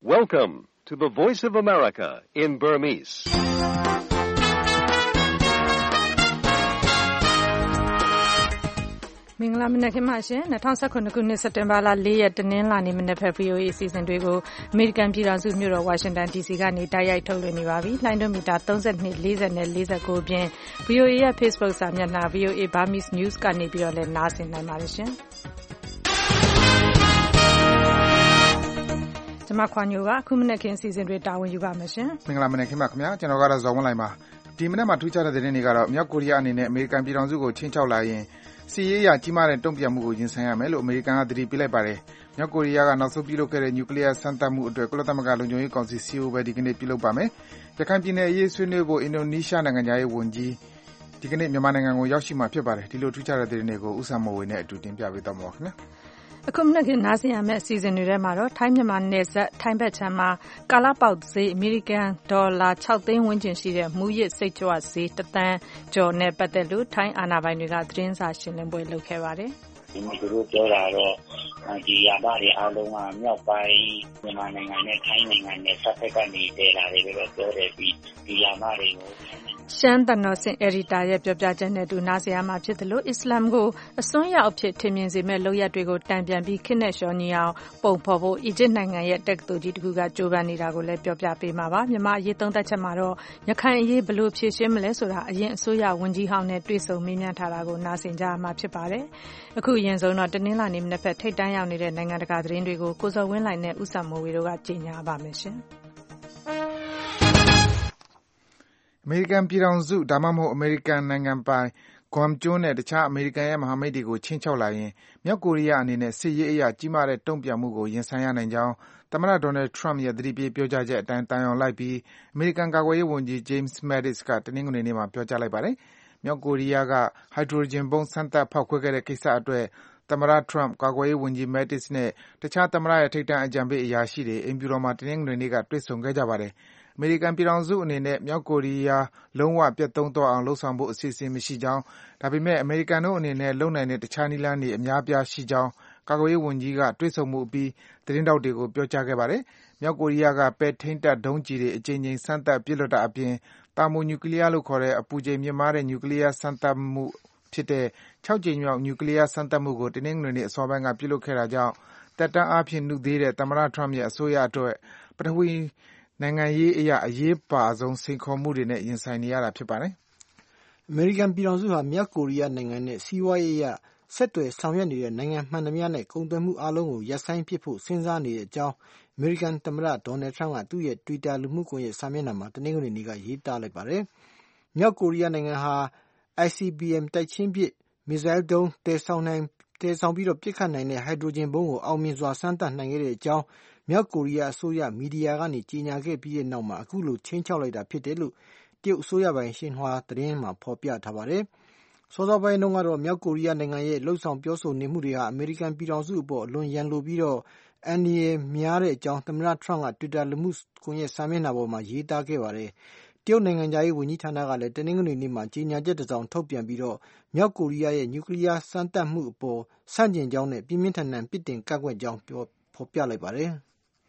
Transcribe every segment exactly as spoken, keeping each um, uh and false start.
Welcome to the Voice of America in Burmese. ။မင်္ဂလာမနက်ခင်းပါရှင်။၂၀၁၇ခုနှစ်စက်တင်ဘာလ၄ရက်တနင်္လာနေ့မနက်ဖက် ဗွီအိုအေ အစီအစဉ်တွေကိုအမေရိကန်ပြည်ထောင်စုမြို့တော်ဝါရှင်တန်ဒီစီကနေတိုက်ရိုက်ထုတ်လွှင့်နေပါပြီ။လိုင်းဒွန်မီတာသုံး၂ ၄၀နဲ့၄၉အပြင် ဗွီအိုအေရဲ့ Facebook စာမျက်နှာ ဗွီအိုအေ Burmese News ကနေပြီးတော့လည်းနားဆင်နိုင်ပါတယ်ရှင်။ကျွန်မခွာညိုကအခုမနက်ခင်းအစီအစဉ်တွေတာဝန်ယူပါမယ်ရှင်။မင်္ဂလာမနက်ခင်းပါခင်ဗျာ။ကျွန်တော်ကတော့ဇော်ဝင်းလိုင်ပါ။ဒီမနက်မှာထူးခြားတဲ့သတင်းတွေကတော့မြောက်ကိုရီးယားအနေနဲ့အမေရိကန်ပြည်ထောင်စုကိုချင်းချောက်လာရင်စစ်ရေးအရကြီးမားတဲ့တုံ့ပြန်မှုကိုရင်ဆိုင်ရမယ်လို့အမေရိကန်ကသတိပေးလိုက်ပါတယ်။မြောက်ကိုရီးယားကနောက်ဆုံးပြုလုပ်ခဲ့တဲ့နျူကလ িয়ার စမ်းသပ်မှုအတွက်ကုလသမဂ္ဂလုံခြုံရေးကောင်စီစည်းဝေးပွဲဒီကနေ့ပြုလုပ်ပါမယ်။ရခိုင်ပြည်နယ်အရေးဆွေးနွေးဖို့အင်ဒိုနီးရှားနိုင်ငံသားရေးဝန်ကြီးဒီကနေ့မြန်မာနိုင်ငံကိုရောက်ရှိမှာဖြစ်ပါတယ်။ဒီလိုထူးခြားတဲ့သတင်းတွေကိုဦးဆန်းမိုးဝေနဲ့အတူတင်ပြပေးသွားမှာပါခင်ဗျာ။အခုမနက်ခင်းနားဆင်ရမယ့်အစီအစဉ်တွေထဲမှာတော့ထိုင်းမြန်မာနယ်စပ်ထိုင်းဘက်ခြမ်းမှာကာလပေါက်ဈေးအမေရိကန်ဒေါ်လာ၆သိန်းဝန်းကျင်ရှိတဲ့မူရစ်စိတ်ကြွဈေးတစ်သန်းကျော်နဲ့ပတ်သက်လို့ထိုင်းအာဏာပိုင်တွေကသတင်းစာရှင်းလင်းပွဲလုပ်ခဲ့ပါတယ်။ဒီမှာသူတို့ပြောတာတော့ဒီရပါတွေအားလုံးကမြောက်ပိုင်းမြန်မာနိုင်ငံနဲ့ထိုင်းနိုင်ငံနဲ့ဆက်ဖက်ကနေတည်လာတယ်လို့ပြောတယ်ပြီးဒီရပါတွေကိုရှမ်းတနော်စင်အက်ဒီတာရဲ့ပြောပြချက်နဲ့တူနားဆင်ရမှာဖြစ်တယ်လို့အစ္စလာမ်ကိုအစွန်းရောက်အဖြစ်ထင်မြင်စေမဲ့လုပ်ရက်တွေကိုတံပြန်ပြီးခင်းနဲ့လျှော်ညီအောင်ပုံဖော်ဖို့အီဂျစ်နိုင်ငံရဲ့တက္ကသိုလ်ကြီးတစ်ခုကကြိုးပမ်းနေတာကိုလည်းပြောပြပေးမှာပါမြန်မာအရေးသုံးသပ်ချက်မှာတော့ရခိုင်အရေးဘယ်လိုဖြေရှင်းမလဲဆိုတာအရင်အစိုးရဝန်ကြီးဟောင်းနဲ့တွေ့ဆုံမေးမြန်းထားတာကိုနားဆင်ကြရမှာဖြစ်ပါတယ်အခုအရင်ဆုံးတော့တနင်္လာနေ့မနက်ဖက်ထိပ်တန်းရောက်နေတဲ့နိုင်ငံတကာသတင်းတွေကိုကိုစော်ဝင်းလိုင်နဲ့ဦးစံမိုးဝေတို့ကကြေညာပါမယ်ရှင်အမေရိကန်ပြည်ထောင်စုဒါမှမဟုတ်အမေရိကန်နိုင်ငံပိုင် Guam ကျွန်းနဲ့တခြားအမေရိကန်ရဲ့မဟာမိတ်တွေကိုခြိမ်းခြောက်လာရင်မြောက်ကိုရီးယားအနေနဲ့စစ်ရေးအရကြီးမားတဲ့တုံ့ပြန်မှုကိုရင်ဆိုင်ရနိုင်ကြောင်းသမ္မတ Donald Trump ရဲ့သတိပေးပြောကြားချက်အတိုင်းတန်ရုံလိုက်ပြီးအမေရိကန်ကာကွယ်ရေးဝန်ကြီး James Mattis ကတနင်္ဂနွေနေ့မှာပြောကြားလိုက်ပါတယ်။မြောက်ကိုရီးယားကဟိုက်ဒရိုဂျင်ဗုံးစမ်းသပ်ဖောက်ခွဲခဲ့တဲ့ကိစ္စအတွက်သမ္မတ Trump ကာကွယ်ရေးဝန်ကြီး Mattis နဲ့တခြားသမ္မတရဲ့ထိပ်တန်းအကြံပေးအရာရှိတွေအိမ်ဖြူတော်မှာတနင်္ဂနွေနေ့ကတွေ့ဆုံခဲ့ကြပါတယ်။အမေရိကန်ပြည်ထောင်စုအနေနဲ့မြောက်ကိုရီးယားလုံးဝပျက်သုဉ်းသွားအောင်လုပ်ဆောင်ဖို့အစီအစဉ်မရှိကြောင်းဒါပေမဲ့အမေရိကန်တို့အနေနဲ့လုပ်နိုင်တဲ့တခြားနည်းလမ်းတွေအများအပြားရှိကြောင်းကာကွယ်ရေးဝန်ကြီးကတွေ့ဆုံမှုအပြီးသတင်းထောက်တွေကိုပြောကြားခဲ့ပါတယ်။မြောက်ကိုရီးယားကပဲ့ထိန်းတပ်ဒုံးကျည်တွေအကြိမ်ကြိမ်စမ်းသပ်ပစ်လွှတ်တာအပြင်တာမိုနျူကလ িয়ার လို့ခေါ်တဲ့အပူချိန်မြင့်မားတဲ့နျူကလ িয়ার စမ်းသပ်မှုဖြစ်တဲ့၆ကြိမ်မြောက်နျူကလ িয়ার စမ်းသပ်မှုကိုတနင်္ဂနွေနေ့အစောပိုင်းကပြုလုပ်ခဲ့တာကြောင့်သက်တမ်းအားဖြင့်နုသေးတဲ့သမ္မတ Trump ရဲ့အစိုးရအတွက်ပထဝီနိုင်ငံရေးအရအရေးပါဆုံးစိန်ခေါ်မှုတွေနဲ့ရင်ဆိုင်နေရတာဖြစ်ပါတယ်။အမေရိကန်ပြည်ထောင်စုဟာမြောက်ကိုရီးယားနိုင်ငံနဲ့စီးပွားရေးအရဆက်သွယ်ဆောင်ရွက်နေတဲ့နိုင်ငံမှန်သမျှနဲ့ကုန်သွယ်မှုအားလုံးကိုရပ်ဆိုင်းပစ်ဖို့စဉ်းစားနေတဲ့အကြောင်းအမေရိကန်သမ္မတ Donald Trump ကသူ့ရဲ့ Twitter လူမှုကွန်ရက်စာမျက်နှာမှာတနင်္ဂနွေနေ့ကရေးသားလိုက်ပါတယ်။မြောက်ကိုရီးယားနိုင်ငံဟာ I C B M တိုက်ချင်းပစ်မစ်ဇိုင်းဒုံးတည်ဆောင်နိုင်တည်ဆောင်ပြီးတော့ပြစ်ခတ်နိုင်တဲ့ဟိုက်ဒရိုဂျင်ဘုံးကိုအောင်မြင်စွာစမ်းသပ်နိုင်ခဲ့တဲ့အကြောင်းမြောက်ကိုရီးယားအစိုးရမီဒီယာကနေကြေညာခဲ့ပြီးတဲ့နောက်မှာအခုလိုချင်းချောက်လိုက်တာဖြစ်တယ်လို့တရုတ်အစိုးရပိုင်ရှင်ဟွာသတင်းမှာဖော်ပြထားပါတယ်။စောစောပိုင်းတုန်းကတော့မြောက်ကိုရီးယားနိုင်ငံရဲ့လှုပ်ဆောင်ပြောဆိုနေမှုတွေဟာအမေရိကန်ပြည်ထောင်စုအပေါ်အလွန်ရန်လိုပြီးတော့အန်ဒီရဲ့များတဲ့အကြောင်းသမ္မတ Trump က Twitter လူမှုကွန်ရက်စာမျက်နှာပေါ်မှာရေးသားခဲ့ပါတယ်။တရုတ်နိုင်ငံသားရေးဝန်ကြီးဌာနကလည်းတနင်္ဂနွေနေ့မှာကြေညာချက်တစ်စောင်ထုတ်ပြန်ပြီးတော့မြောက်ကိုရီးယားရဲ့နျူကလ িয়ার စမ်းသပ်မှုအပေါ်ဆန့်ကျင်ကြောင်းနဲ့ပြင်းပြင်းထန်ထန်ပြစ်တင်ကန့်ကွက်ကြောင်းပြောဖော်ပြလိုက်ပါတယ်။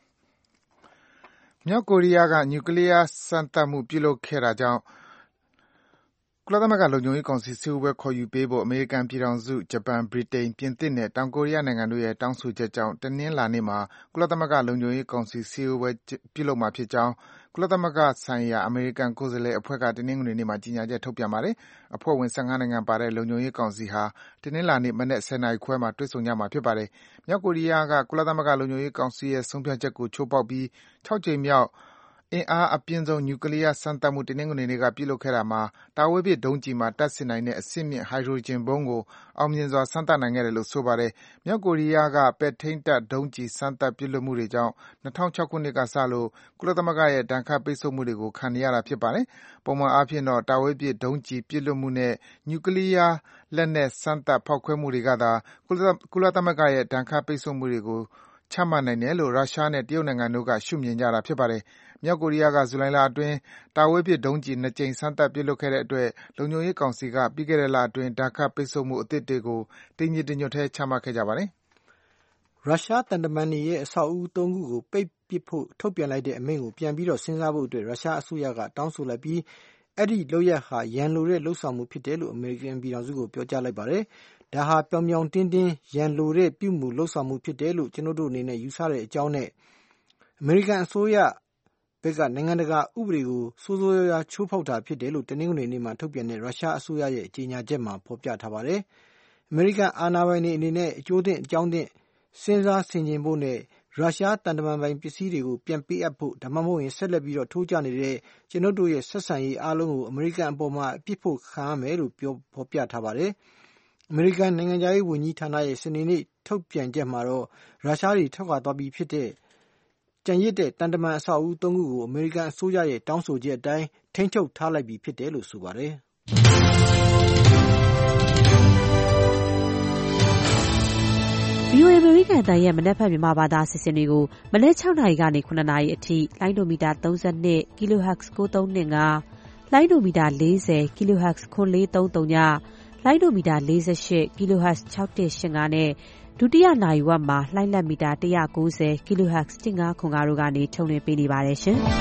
မြောက်ကိုရီးယားကနျူကလ িয়ার စမ်းသပ်မှုပြုလုပ်ခဲ့တာကြောင့်ကုလသမဂ္ဂလုံခြုံရေးကောင်စီစည်းဝေးပွဲခေါ်ယူပေးဖို့အမေရိကန်ပြည်ထောင်စု၊ဂျပန်၊ဗြိတိန်၊ပြင်သစ်နဲ့တောင်ကိုရီးယားနိုင်ငံတို့ရဲ့တောင်းဆိုချက်ကြောင့်တနင်္လာနေ့မှာကုလသမဂ္ဂလုံခြုံရေးကောင်စီစည်းဝေးပွဲပြုလုပ်မှာဖြစ်ကြောင်းကုလသမဂ္ဂဆိုင်ရာအမေရိကန်ကိုယ်စားလှယ်အဖွဲ့ကတနင်္ဂနွေနေ့မှာကြေညာချက်ထုတ်ပြန်ပါတယ်။အဖွဲ့ဝင်၁၅နိုင်ငံပါတဲ့လုံခြုံရေးကောင်စီဟာတနင်္လာနေ့မနက်၁၀နာရီခွဲမှာတွေ့ဆုံကြမှာဖြစ်ပါတယ်။မြောက်ကိုရီးယားကကုလသမဂ္ဂလုံခြုံရေးကောင်စီရဲ့ဆုံးဖြတ်ချက်ကိုချိုးဖောက်ပြီး၆ကြိမ်မြောက်အင်အားအပြင်းဆုံးနျူကလ িয়ার စမ်းသပ်မှုတနင်္ဂနွေနေ့ကပြုလုပ်ခဲ့တာမှာတာဝေးပစ်ဒုံးကျည်မှာတပ်ဆင်နိုင်တဲ့အဆင့်မြင့်ဟိုက်ဒရိုဂျင်ဗုံးကိုအောင်မြင်စွာစမ်းသပ်နိုင်ခဲ့တယ်လို့ဆိုပါတယ်။မြောက်ကိုရီးယားကပဲ့ထိန်းတပ်ဒုံးကျည်စမ်းသပ်ပစ်လွှတ်မှုတွေကြောင့်၂၀၀၆ခုနှစ်ကစလို့ကုလသမဂ္ဂရဲ့ဒဏ်ခတ်ပိတ်ဆို့မှုတွေကိုခံနေရတာဖြစ်ပါတယ်။ပုံမှန်အားဖြင့်တော့တာဝေးပစ်ဒုံးကျည်ပစ်လွှတ်မှုနဲ့နျူကလ িয়ার လက်နက်စမ်းသပ်ဖောက်ခွဲမှုတွေကသာကုလသမဂ္ဂရဲ့ဒဏ်ခတ်ပိတ်ဆို့မှုတွေကိုချမှတ်နိုင်တယ်လို့ရုရှားနဲ့တရုတ်နိုင်ငံတို့ကရှုမြင်ကြတာဖြစ်ပါတယ်။မြောက်ကိုရီးယားကဇူလိုင်လအတွင်းတာဝေးပစ်ဒုံးကျည်၂ကြိမ်စမ်းသပ်ပစ်လွှတ်ခဲ့တဲ့အတွက်လုံခြုံရေးကောင်စီကပြီးခဲ့တဲ့လအတွင်းဒဏ်ခတ်ပိတ်ဆို့မှုအသစ်တွေကိုတညီတညွတ်တည်းချမှတ်ခဲ့ကြပါတယ်ရရုရှားတန်တမန်တွေရဲ့အဆောက်အဦသုံးခုကိုပိတ်ပစ်ဖို့ထုတ်ပြန်လိုက်တဲ့အမိန့်ကိုပြန်ပြီးတော့စဉ်းစားဖို့အတွက်ရုရှားအစိုးရကတောင်းဆိုလိုက်ပြီးအဲ့ဒီလုပ်ရက်ဟာရန်လိုတဲ့လှုပ်ဆောင်မှုဖြစ်တယ်လို့အမေရိကန်ပြည်ထောင်စုကိုပြောကြားလိုက်ပါတယ်။ဒါဟာပြောင်ပြောင်တင်းတင်းရန်လိုတဲ့ပြုမှုလှုပ်ဆောင်မှုဖြစ်တယ်လို့ကျွန်တော်တို့အနေနဲ့ယူဆတဲ့အကြောင်းနဲ့အမေရိကန်အစိုးရဘက်ကနိုင်ငံတကာဥပဒေကိုစိုးစိုးရွားရွားချိုးဖောက်တာဖြစ်တယ်လို့တနင်္ဂနွေနေ့မှာထုတ်ပြန်တဲ့ရုရှားအစိုးရရဲ့ကြေညာချက်မှာဖော်ပြထားပါတယ်။အမေရိကန်အာဏာပိုင်တွေအနေနဲ့အကျိုးတင်အကြောင်းတင်စဉ်းစားဆင်ခြင်ဖို့နဲ့ရုရှားတန်တမန်ပိုင်ပစ္စည်းတွေကိုပြန်ပေးအပ်ဖို့ဒါမှမဟုတ်ရင်ဆက်လက်ပြီးတော့ထိုးကျနေတဲ့ကျွန်တော်တို့ရဲ့ဆက်ဆံရေးအားလုံးကိုအမေရိကန်အပေါ်မှာအပြစ်ဖို့ခံရမယ်လို့ပြောဖော်ပြထားပါတယ်။အမေရိကန်နိုင်ငံခြားရေးဝန်ကြီးဌာနရဲ့စနေနေ့ထုတ်ပြန်ချက်မှာတော့ရုရှားတွေထောက်ခံသွားပြီးဖြစ်တဲ့ကြံရစ်တဲ့တန်တမန်အဆောက်အဦသုံးခုကိုအမေရိကန်အစိုးရရဲ့တောင်းဆိုချက်အတိုင်းထိန်းချုပ်ထားလိုက်ပြီဖြစ်တယ်လို့ဆိုပါတယ်။ဗီအိုအေ အမေရိကန်အသံရဲ့မနက်ဖြန်မြန်မာဘာသာအစီအစဉ်တွေကိုမနက်၆နာရီကနေ၇နာရီအထိလိုင်းဒိုမီတာ၃၂ kilohertz ၉၃၂၅ လိုင်းဒိုမီတာ၄၀ kilohertz ခွန်၄၃၃ည လိုင်းဒိုမီတာ၄၈ kilohertz ၆၁၈၅နဲ့ဒုတိယနာရီဝက်မှာလှိုင်းလက်မီတာ၁၉၀ kilohertz ၁၅ခွန်၅တို့ကနေထုတ်လွှင့်ပေးနေပါတယ်ရှင်။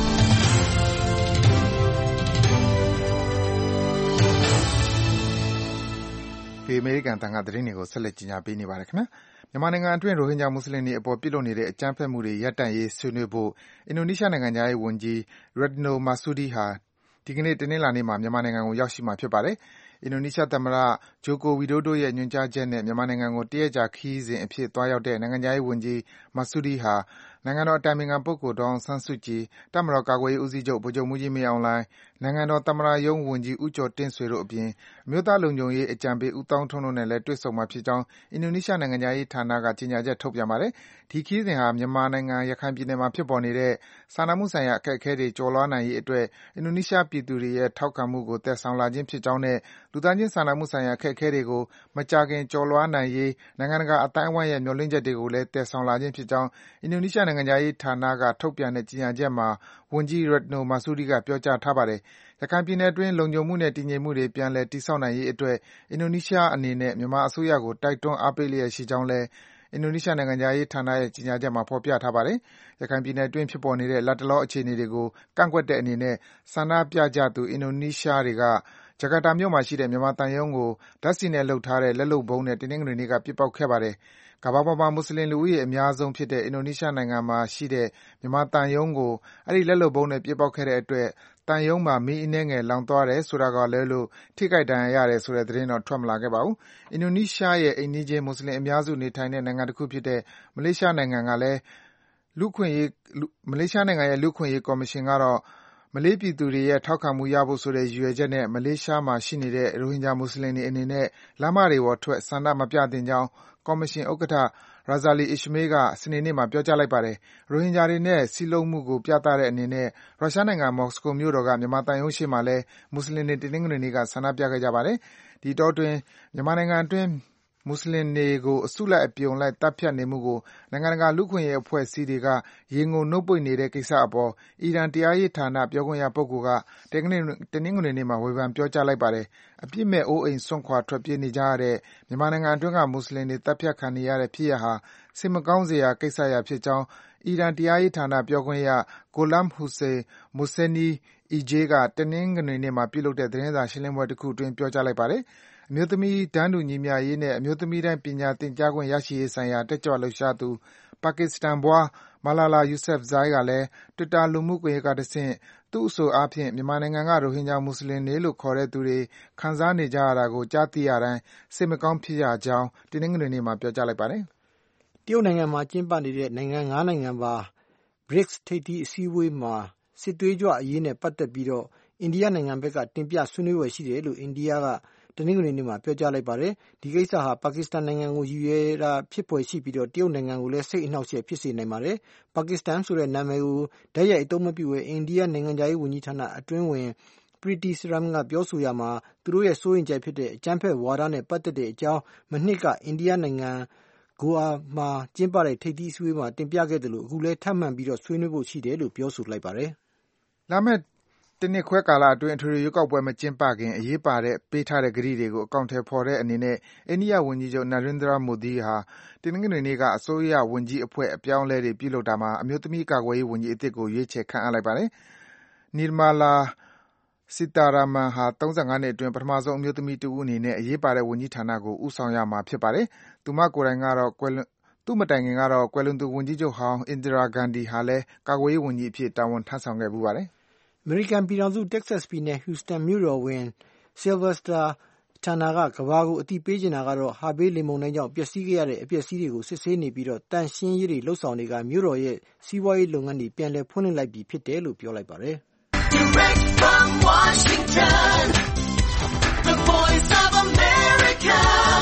ဒီအမေရိကန်တန်ခါသတင်းတွေကိုဆက်လက်ကြီးညာပေးနေပါတယ်ခင်ဗျာမြန်မာနိုင်ငံအတွင်းရိုဟင်ဂျာမွတ်စလင်တွေအပေါ်ပြုလုပ်နေတဲ့အကြမ်းဖက်မှုတွေရပ်တန့်ရေးဆွေးနွေးဖို့အင်ဒိုနီးရှားနိုင်ငံသားရေးဝန်ကြီး Retno Marsudi ဟာဒီကနေ့တနင်္လာနေ့မှာမြန်မာနိုင်ငံကိုရောက်ရှိမှာဖြစ်ပါတယ်အင်ဒိုနီးရှားသမ္မတဂျိုကိုဝီဒိုဒိုရဲ့ညွှန်ကြားချက်နဲ့မြန်မာနိုင်ငံကိုတရက်ကြာခရီးစဉ်အဖြစ်သွားရောက်တဲ့နိုင်ငံသားရေးဝန်ကြီး Marsudi ဟာနိုင်ငံတော်အတိုင်ပင်ခံပုဂ္ဂိုလ်ဒေါ်အောင်ဆန်းစုကြည်တပ်မတော်ကာကွယ်ရေးဦးစီးချုပ်ဗိုလ်ချုပ်မှူးကြီးမင်းအောင်လှိုင်နိုင်ငံတော်သမ္မတရုံးဝန်ကြီးဦးကျော်တင့်ဆွေတို့အပြင်အမျိုးသားလုံခြုံရေးအကြံပေးဦးသောင်းထွန်းတို့နဲ့လည်းတွေ့ဆုံမှာဖြစ်ကြောင်းအင်ဒိုနီးရှားနိုင်ငံခြားရေးဌာနကကြေညာချက်ထုတ်ပြန်ပါတယ်ဒီခရီးစဉ်ဟာမြန်မာနိုင်ငံရခိုင်ပြည်နယ်မှာဖြစ်ပေါ်နေတဲ့စာနာမှုဆိုင်ရာအခက်အခဲတွေကျော်လွှားနိုင်ရေးအတွက်အင်ဒိုနီးရှားပြည်သူတွေရဲ့ထောက်ခံမှုကိုသယ်ဆောင်လာခြင်းဖြစ်ကြောင်းနဲ့လူသားချင်းစာနာမှုဆိုင်ရာအခက်အခဲတွေကိုမကြာခင်ကျော်လွှားနိုင်ရေးနိုင်ငံတကာအသိုင်းအဝိုင်းရဲ့မျှော်လင့်ချက်တွေကိုလည်းသယ်ဆောင်လာခြင်းဖြစ်ကြောင်းအင်ဒိုနီးရှားနိုင်ငံခြားရေးဌာနကထုတ်ပြန်တဲ့ကြေညာချက်မှာဝန်ကြီး Retno Marsudi ကပြောကြားထားပါတယ်။ရခိုင်ပြည်နယ်အတွင်းလုံခြုံမှုနဲ့တည်ငြိမ်မှုတွေပြန်လည်တည်ဆောက်နိုင်ရေးအတွက်အင်ဒိုနီးရှားအနေနဲ့မြန်မာအစိုးရကိုတိုက်တွန်းအားပေးလျက်ရှိကြောင်းလည်းအင်ဒိုနီးရှားနိုင်ငံခြားရေးဌာနရဲ့ကြေညာချက်မှာဖော်ပြထားပါတယ်။ရခိုင်ပြည်နယ်အတွင်းဖြစ်ပေါ်နေတဲ့လတ်တလောအခြေအနေတွေကိုကန့်ကွက်တဲ့အနေနဲ့ဆန္ဒပြကြသူအင်ဒိုနီးရှားတွေကဂျကာတာမြို့မှာရှိတဲ့မြန်မာသံရုံးကိုဓါတ်ဆီနဲ့လုပ်ထားတဲ့လက်လုပ်ဗုံးနဲ့တနင်္ဂနွေနေ့ကပစ်ပေါက်ခဲ့ပါတယ်။ကမ္ဘာပေါ်မှာမွတ်ဆလင်လူဦးရေအများဆုံးဖြစ်တဲ့အင်ဒိုနီးရှားနိုင်ငံမှာရှိတဲ့မြန်မာသံရုံးကိုအဲဒီလက်လုပ်ဗုံးနဲ့ပစ်ပေါက်ခဲ့တဲ့အတွက်သံရုံးမှာမီးအနည်းငယ်လောင်သွားတယ်ဆိုတာကလွဲလို့ထိခိုက်ဒဏ်ရာရတယ်ဆိုတဲ့သတင်းတော့ထွက်မလာခဲ့ပါဘူး။အင်ဒိုနီးရှားရဲ့အိမ်နီးချင်းမွတ်ဆလင်အများစုနေထိုင်တဲ့နိုင်ငံတခုဖြစ်တဲ့မလေးရှားနိုင်ငံကလည်းလူ့အခွင့်အရေးမလေးရှားနိုင်ငံရဲ့လူ့အခွင့်အရေးကော်မရှင်ကတော့မလေးပြည်သူတွေရဲ့ထောက်ခံမှုရဖို့ဆိုတဲ့ရည်ရွယ်ချက်နဲ့မလေးရှားမှာရှိနေတဲ့ရိုဟင်ဂျာမွတ်ဆလင်တွေအနေနဲ့လမ်းမတွေပေါ်ထွက်ဆန္ဒမပြသင့်ကြောင်းကော်မရှင်ဥက္ကဋ္ဌ Razali Ismail ကစနေနေ့မှာပြောကြားလိုက်ပါတယ်။ရိုဟင်ဂျာတွေနဲ့စည်းလုံးမှုကိုပြသတဲ့အနေနဲ့ရုရှားနိုင်ငံမော်စကိုမြို့တော်ကမြန်မာသံရုံးရှေ့မှာလည်းမွတ်ဆလင်တွေတနင်္ဂနွေနေ့ကဆန္ဒပြခဲ့ကြပါတယ်။ဒီအတောအတွင်းမြန်မာနိုင်ငံအတွင်းမွတ်ဆလင်တွေကိုအစုလိုက်အပြုံလိုက်သတ်ဖြတ်နေမှုကိုနိုင်ငံတကာလူ့အခွင့်အရေးအဖွဲ့အစည်းတွေကရေငုံနှုတ်ပိတ်နေတဲ့ကိစ္စအပေါ်အီရန်တရားရေးဌာနပြောခွင့်ရပုဂ္ဂိုလ်ကတနင်္ဂနွေနေ့မှာဝေဖန်ပြောကြားလိုက်ပါတယ်။အပြစ်မဲ့အိုးအိမ်စွန့်ခွာထွက်ပြေးနေကြရတဲ့မြန်မာနိုင်ငံအတွင်းကမွတ်ဆလင်တွေသတ်ဖြတ်ခံနေရတဲ့ဖြစ်ရပ်ဟာစိတ်မကောင်းစရာကိစ္စရပ်ဖြစ်ကြောင်းအီရန်တရားရေးဌာနပြောခွင့်ရ Gholam Hossein Mohseni Ejei ကတနင်္ဂနွေနေ့မှာပြုလုပ်တဲ့သတင်းစာရှင်းလင်းပွဲတခုအတွင်းပြောကြားလိုက်ပါတယ်။အမျိုးသမီးတန်းတူညီမျှရေးနဲ့အမျိုးသမီးတိုင်းပညာသင်ကြားခွင့်ရရှိရေးဆိုင်ရာတက်ကြွလှုပ်ရှားသူပါကစ္စတန်ဖွား Malala Yousafzai ကလည်း Twitter လူမှုကွန်ရက်ကတဆင့်သူ့အဆိုအားဖြင့်မြန်မာနိုင်ငံကရိုဟင်ဂျာမွတ်ဆလင်တွေလို့ခေါ်တဲ့သူတွေခံစားနေကြရတာကိုကြားသိရတိုင်းစိတ်မကောင်းဖြစ်ရကြောင်းတနင်္ဂနွေနေ့မှာပြောကြားလိုက်ပါတယ်။တရုတ်နိုင်ငံမှာကျင်းပနေတဲ့နိုင်ငံငါးနိုင်ငံပါ ဘရစ်ထိပ်သီးအစည်းအဝေးမှာစစ်သွေးကြွအရေးနဲ့ပတ်သက်ပြီးတော့အိန္ဒိယနိုင်ငံဘက်ကတင်ပြဆွေးနွေးဖွယ်ရှိတယ်လို့အိန္ဒိယကတနင်္ဂနွေနေ့မှာပြောကြားလိုက်ပါတယ်။ဒီကိစ္စဟာပါကစ္စတန်နိုင်ငံကိုရည်ရွယ်တာဖြစ်ဖွယ်ရှိပြီးတော့တရုတ်နိုင်ငံကိုလည်းစိတ်အနှောက်အယှက်ဖြစ်စေနိုင်ပါတယ်။ပါကစ္စတန်ဆိုတဲ့နာမည်ကိုဓာတ်ရိုက်အသုံးမပြုဘဲအိန္ဒိယနိုင်ငံခြားရေးဝန်ကြီးဌာနအတွင်းဝင် Preeti Saran ကပြောဆိုရမှာသူတို့ရဲ့စိုးရိမ်ချက်ဖြစ်တဲ့အကြမ်းဖက်ဝါဒနဲ့ပတ်သက်တဲ့အကြောင်းမနှစ်ကအိန္ဒိယနိုင်ငံဂိုအာမှာကျင်းပတဲ့ထိပ်သီးအစည်းအဝေးမှာတင်ပြခဲ့တယ်လို့အခုလည်းထပ်မံပြီးတော့ဆွေးနွေးဖို့ရှိတယ်လို့ပြောဆိုလိုက်ပါတယ်။လာမယ့်တတနှစ်ခွဲကာလအတွင်းအထွေထွေရွေးကောက်ပွဲမကျင်းပခင်အရေးပါတဲ့ပေးထားတဲ့ကတိတွေကိုအကောင်အထည်ဖော်တဲ့အနေနဲ့အိန္ဒိယဝန်ကြီးချုပ် Narendra Modi ဟာတနင်္ဂနွေနေ့ကအစိုးရဝန်ကြီးအဖွဲ့အပြောင်းအလဲတွေပြုလုပ်တာမှာအမျိုးသမီးကာကွယ်ရေးဝန်ကြီးအသစ်ကိုရွေးချယ်ခန့်အပ်လိုက်ပါတယ်။ Nirmala Sitharaman ဟာ၃၅နှစ်အတွင်းပထမဆုံးအမျိုးသမီးတဦးအနေနဲ့အရေးပါတဲ့ဝန်ကြီးဌာနကိုဦးဆောင်ရမှာဖြစ်ပါတယ်။သူမကိုယ်တိုင်ကတော့သူ့မတိုင်ခင်ကတော့ကွယ်လွန်သူဝန်ကြီးချုပ်ဟောင်း Indira Gandhi ဟာလည်းကာကွယ်ရေးဝန်ကြီးအဖြစ်တာဝန်ထမ်းဆောင်ခဲ့ဖူးပါတယ်။အမေရိကန်ပြည်ထောင်စု Texas ပြည်နယ် Houston မြို့တော်ဝန် Sylvester Turner ကကမ္ဘာကိုအသိပေးချင်တာကတော့ ဟာဘေးလေမုန်တိုင်းကြောင့်ပျက်စီးခဲ့ရတဲ့အပျက်အစီးတွေကိုစစ်ဆေးနေပြီးသန့်ရှင်းရေးတွေလုပ်ဆောင်နေကမြို့တော်ရဲ့စီးပွားရေးလုပ်ငန်းတွေပြန်လည်ဖွင့်လှစ်လိုက်ပြီဖြစ်တယ်လို့ပြောလိုက်ပါတယ်။ Direct from Washington, the voice of America,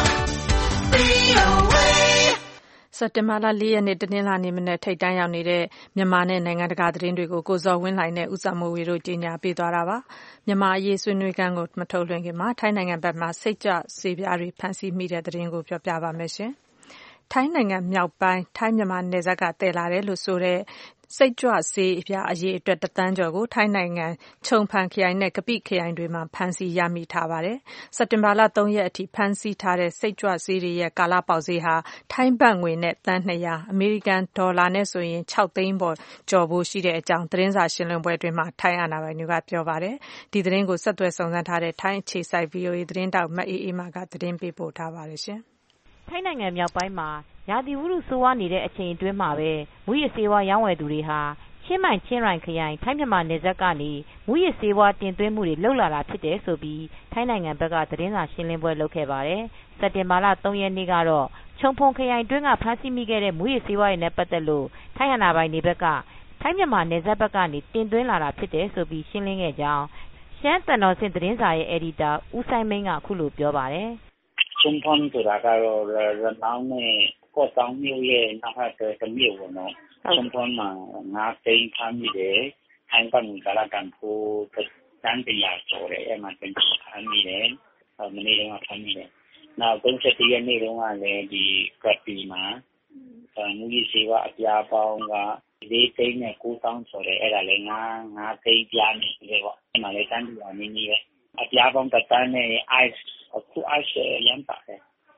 V O A စက်တင်ဘာလ၄ရက်နေ့တနင်္လာနေ့မနက်ထိပ်တန်းရောက်နေတဲ့မြန်မာနဲ့နိုင်ငံတကာသတင်းတွေကိုကိုဇော်ဝင်းလှိုင်နဲ့ဦးဆောင်မိုးဝေတို့ကြီးညာပေးသွားတာပါမြန်မာအရေးဆွေးနွေးခန်းကိုမထုတ်လွှင့်ခင်မှာထိုင်းနိုင်ငံဘက်မှစိတ်ကြဆေးပြားတွေဖမ်းဆီးမိတဲ့သတင်းကိုပြောပြပါမယ်ရှင်ထိုင်းနိုင်ငံမြောက်ပိုင်းထိုင်းမြန်မာနယ်စပ်ကတည်လာတယ်လို့ဆိုတဲ့စိတ်ကြွဆေးပြားအရေးအတွက်တသန်းကျော်ကိုထိုင်းနိုင်ငံချုံဖန်ခရိုင်နဲ့ကပိခရိုင်တွေမှာဖမ်းဆီးရမိထားပါတယ်။စက်တင်ဘာလ၃ရက်အထိဖမ်းဆီးထားတဲ့စိတ်ကြွဆေးတွေရဲ့ကာလပေါက်ဈေးဟာထိုင်းဘတ်ငွေနဲ့တန်း၂၀၀အမေရိကန်ဒေါ်လာနဲ့ဆိုရင်၆သိန်းပေါ်ကျော်ဖို့ရှိတဲ့အကြောင်းသတင်းစာရှင်းလင်းပွဲတွင်မှာထိုင်းအာဏာပိုင်တွေကပြောပါတယ်။ဒီသတင်းကိုဆက်သွယ်စုံစမ်းထားတဲ့ထိုင်းအခြေစိုက် V O A သတင်းတောက်မအေးအေးမာကသတင်းပေးပို့ထားပါတယ်ရှင်။ထိုင်းနိုင်ငံမြောက်ပိုင်းမှာရာသီဥတုဆိုးဝါးနေတဲ့အချိန်အတွင်းမှာပဲမူရစ်ဆေးဝါးရောင်းဝယ်သူတွေဟာချင်းမိုင်ချင်းရိုင်ခရိုင်ထိုင်းမြန်မာနယ်စပ်ကနေမူရစ်ဆေးဝါးတင်သွင်းမှုတွေလုပ်လာတာဖြစ်တယ်ဆိုပြီးထိုင်းနိုင်ငံဘက်ကသတင်းစာရှင်းလင်းပွဲလုပ်ခဲ့ပါတယ်။စက်တင်ဘာလ၃ရက်နေ့ကတော့ချုံဖုံခရိုင်တွင်းကဖမ်းဆီးမိခဲ့တဲ့မူရစ်ဆေးဝါးတွေနဲ့ပတ်သက်လို့ထိုင်းအာဏာပိုင်တွေဘက်ကထိုင်းမြန်မာနယ်စပ်ဘက်ကနေတင်သွင်းလာတာဖြစ်တယ်ဆိုပြီးရှင်းလင်းခဲ့ကြောင်းရှမ်းတန်တော်ဆင်သတင်းစာရဲ့အယ်ဒီတာဦးဆိုင်မင်းကအခုလိုပြောပါတယ်။ချုံဖုံဆိုတာကတော့ရနောင်းနဲ့ကော့တောင်မြို့ရဲ့နောက်ထပ်တစ်မြို့ပေါ့နော်။ချုံဖုံမှာငါးသိန်းဖမ်းမိတယ်။ထိုင်းကငွေကာလတန်ဖိုးတန်းတရာကျော်တယ်။အဲ့မှာတင်ဖမ်းမိတယ်။မနေ့ကဖမ်းမိတယ်။နောက်၃၁ရက်နေ့တုန်းကလည်းဒီကပ်ပီမှာမူကြီးစေဝါအပြားပေါင်းကလေးသိန်းနဲ့ကိုးသောင်းကျော်တယ်အဲ့ဒါလည်းငါးငါးသိန်းပြားနေတယ်ပေါ့အဲ့မှာလည်းတန်းတရာနည်းနည်းပဲအပြားပေါင်းတစ်တန်းနဲ့ ice အခု ice ရမ်းပါတယ်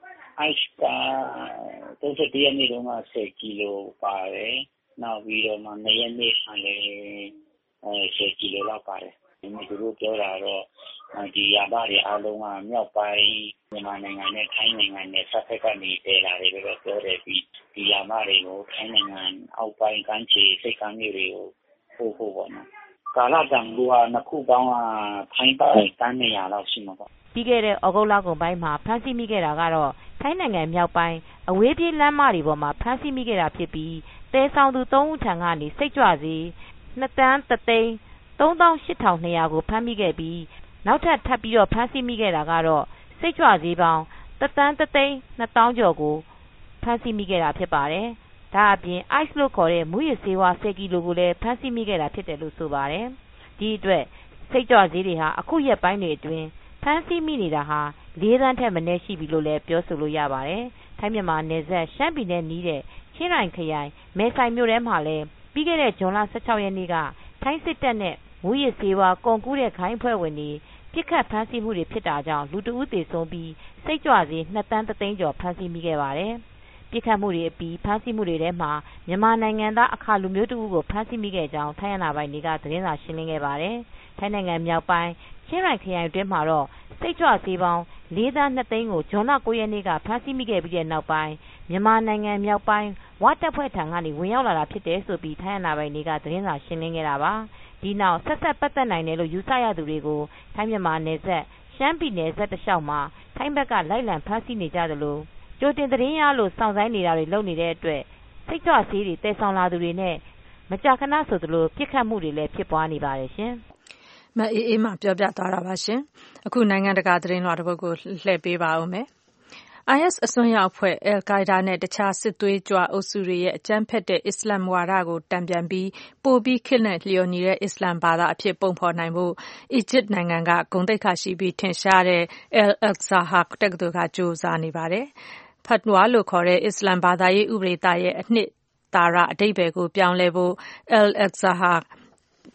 ice က၃၁ရက်နေ့တုန်းက၁၀ကီလိုပါတယ်နောက်ပြီးတော့မှ၂ရက်နေ့ကလည်းအဲ၁၀ကီလိုလောက်ပါတယ်ဒီမှာသူတို့ပြောတာတော့ဒီရပါတွေအားလုံးကမြောက်ပိုင်းမြန်မာနိုင်ငံနဲ့ထိုင်းနိုင်ငံနဲ့ဆက်ဖက်ကနေတည်လာတယ်လို့ပြောတယ်ပြီးဒီရပါတွေကိုထိုင်းနိုင်ငံအောက်ပိုင်းကမ်းခြေစိတ်ကမ်းမျိုးတွေကိုပို့ဖို့ပေါ့နော်ကာလတန်ဖိုးကနှစ်ခုပေါင်းကထိုင်းပိုင်းတန်း၂၀၀လောက်ရှိမှာပေါ့ပြီးခဲ့တဲ့ဩဂုတ်လကုန်ပိုင်းမှာဖမ်းဆီးမိခဲ့တာကတော့ထိုင်းနိုင်ငံမြောက်ပိုင်းအဝေးပြေးလမ်းမတွေပေါ်မှာဖမ်းဆီးမိခဲ့တာဖြစ်ပြီးတဲဆောင်သူ၃ဦးထံကနေစိတ်ကြွစေ၂တန်းတစ်သိန်းသုံးသောင်းရှစ်ထောင်နှစ်ရာကိုဖမ်းမိခဲ့ပြီးနောက်ထပ်ထပ်ပြီးတော့ဖမ်းဆီးမိခဲ့တာကတော့စိတ်ကြွစေပေါင်းတစ်တန်းတစ်သိန်းနှစ်သောင်းကျော်ကိုဖမ်းဆီးမိခဲ့တာဖြစ်ပါတယ်။ဒါအပြင် ice လို့ခေါ်တဲ့မူရစ်ဆေးဝါး၁၀ကီလိုကိုလည်းဖမ်းဆီးမိခဲ့တာဖြစ်တယ်လို့ဆိုပါတယ်။ဒီအတွက်စိတ်ကြွဆေးတွေဟာအခုရက်ပိုင်းတွေအတွင်းဖမ်းဆီးမိနေတာဟာလေးသန်းထက်မနည်းရှိပြီလို့လည်းပြောဆိုလို့ရပါတယ်။ထိုင်းမြန်မာနယ်စပ်ရှမ်းပြည်နယ်နီးတဲ့ချင်းရိုင်ခရိုင်မဲဆိုင်မြို့ထဲမှာလည်းပြီးခဲ့တဲ့ဇွန်လ၁၆ရက်နေ့ကထိုင်းစစ်တပ်နဲ့မူရစ်ဆေးဝါးကုန်ကူးတဲ့ခိုင်းဖွဲ့ဝင်တွေပြစ်ခတ်ဖမ်းဆီးမှုတွေဖြစ်တာကြောင့်လူတဦးသေဆုံးပြီးစိတ်ကြွဆေး၂တန်းတစ်သိန်းကျော်ဖမ်းဆီးမိခဲ့ပါတယ်။ပြစ်ခတ်မှုတွေအပြီးဖမ်းဆီးမှုတွေထဲမှာမြန်မာနိုင်ငံသားအခါလူမျိုးတဦးကိုဖမ်းဆီးမိခဲ့ကြောင်းထိုင်းအာဏာပိုင်တွေကသတင်းစာရှင်းလင်းခဲ့ပါတယ်။ထိုင်းနိုင်ငံမြောက်ပိုင်းချင်းရိုင်ခရိုင်အတွင်းမှာတော့စိတ်ကြွဆေးပေါင်းလေးသန်းနှစ်သိန်းကိုဇွန်လ၉ရက်နေ့ကဖမ်းဆီးမိခဲ့ပြီးတဲ့နောက်ပိုင်းမြန်မာနိုင်ငံမြောက်ပိုင်းဝတပ်ဖွဲ့ထံကနေဝင်ရောက်လာတာဖြစ်တယ်ဆိုပြီးထိုင်းအာဏာပိုင်တွေကသတင်းစာရှင်းလင်းခဲ့တာပါ။ဒီနောက်ဆက်ဆက်ပတ်သက်နိုင်တယ်လို့ယူဆရသူတွေကိုထိုင်းမြန်မာနယ်စပ်ရှမ်းပြည်နယ်စက်တလျှောက်မှာထိုင်းဘက်ကလိုက်လံဖမ်းဆီးနေကြသလိုကြိုတင်သတင်းရလို့စောင့်ဆိုင်းနေတာတွေလုပ်နေတဲ့အတွက်စိတ်ကြွဆေးတွေတည်ဆောင်လာသူတွေနဲ့မကြာခဏဆိုသလိုပြစ်ခတ်မှုတွေလည်းဖြစ်ပွားနေပါတယ်ရှင်။မအေးအေးမှပြောပြသွားတာပါရှင်။အခုနိုင်ငံတကာသတင်းလွှာတစ်ပုဒ်ကိုလှည့်ပေးပါဦးမယ်။ I S အစွန်းရောက်အဖွဲ့ Al-Qaeda နဲ့တခြားစစ်သွေးကြွအုပ်စုတွေရဲ့အကြမ်းဖက်တဲ့အစ္စလာမ်ဝါဒကိုတန်ပြန်ပြီးပိုပြီးခေတ်နဲ့လျော်ညီတဲ့အစ္စလာမ်ဘာသာအဖြစ်ပုံဖော်နိုင်ဖို့အီဂျစ်နိုင်ငံကဂုဏ်သိက္ခာရှိပြီးထင်ရှားတဲ့ Al-Aqsa တက္ကသိုလ်ကကြိုးစားနေပါတယ်။ Fatwa လို့ခေါ်တဲ့အစ္စလာမ်ဘာသာရေးဥပဒေသားရဲ့အနှစ်သာရအဓိပ္ပာယ်ကိုပြောင်းလဲဖို့ Al-Aqsa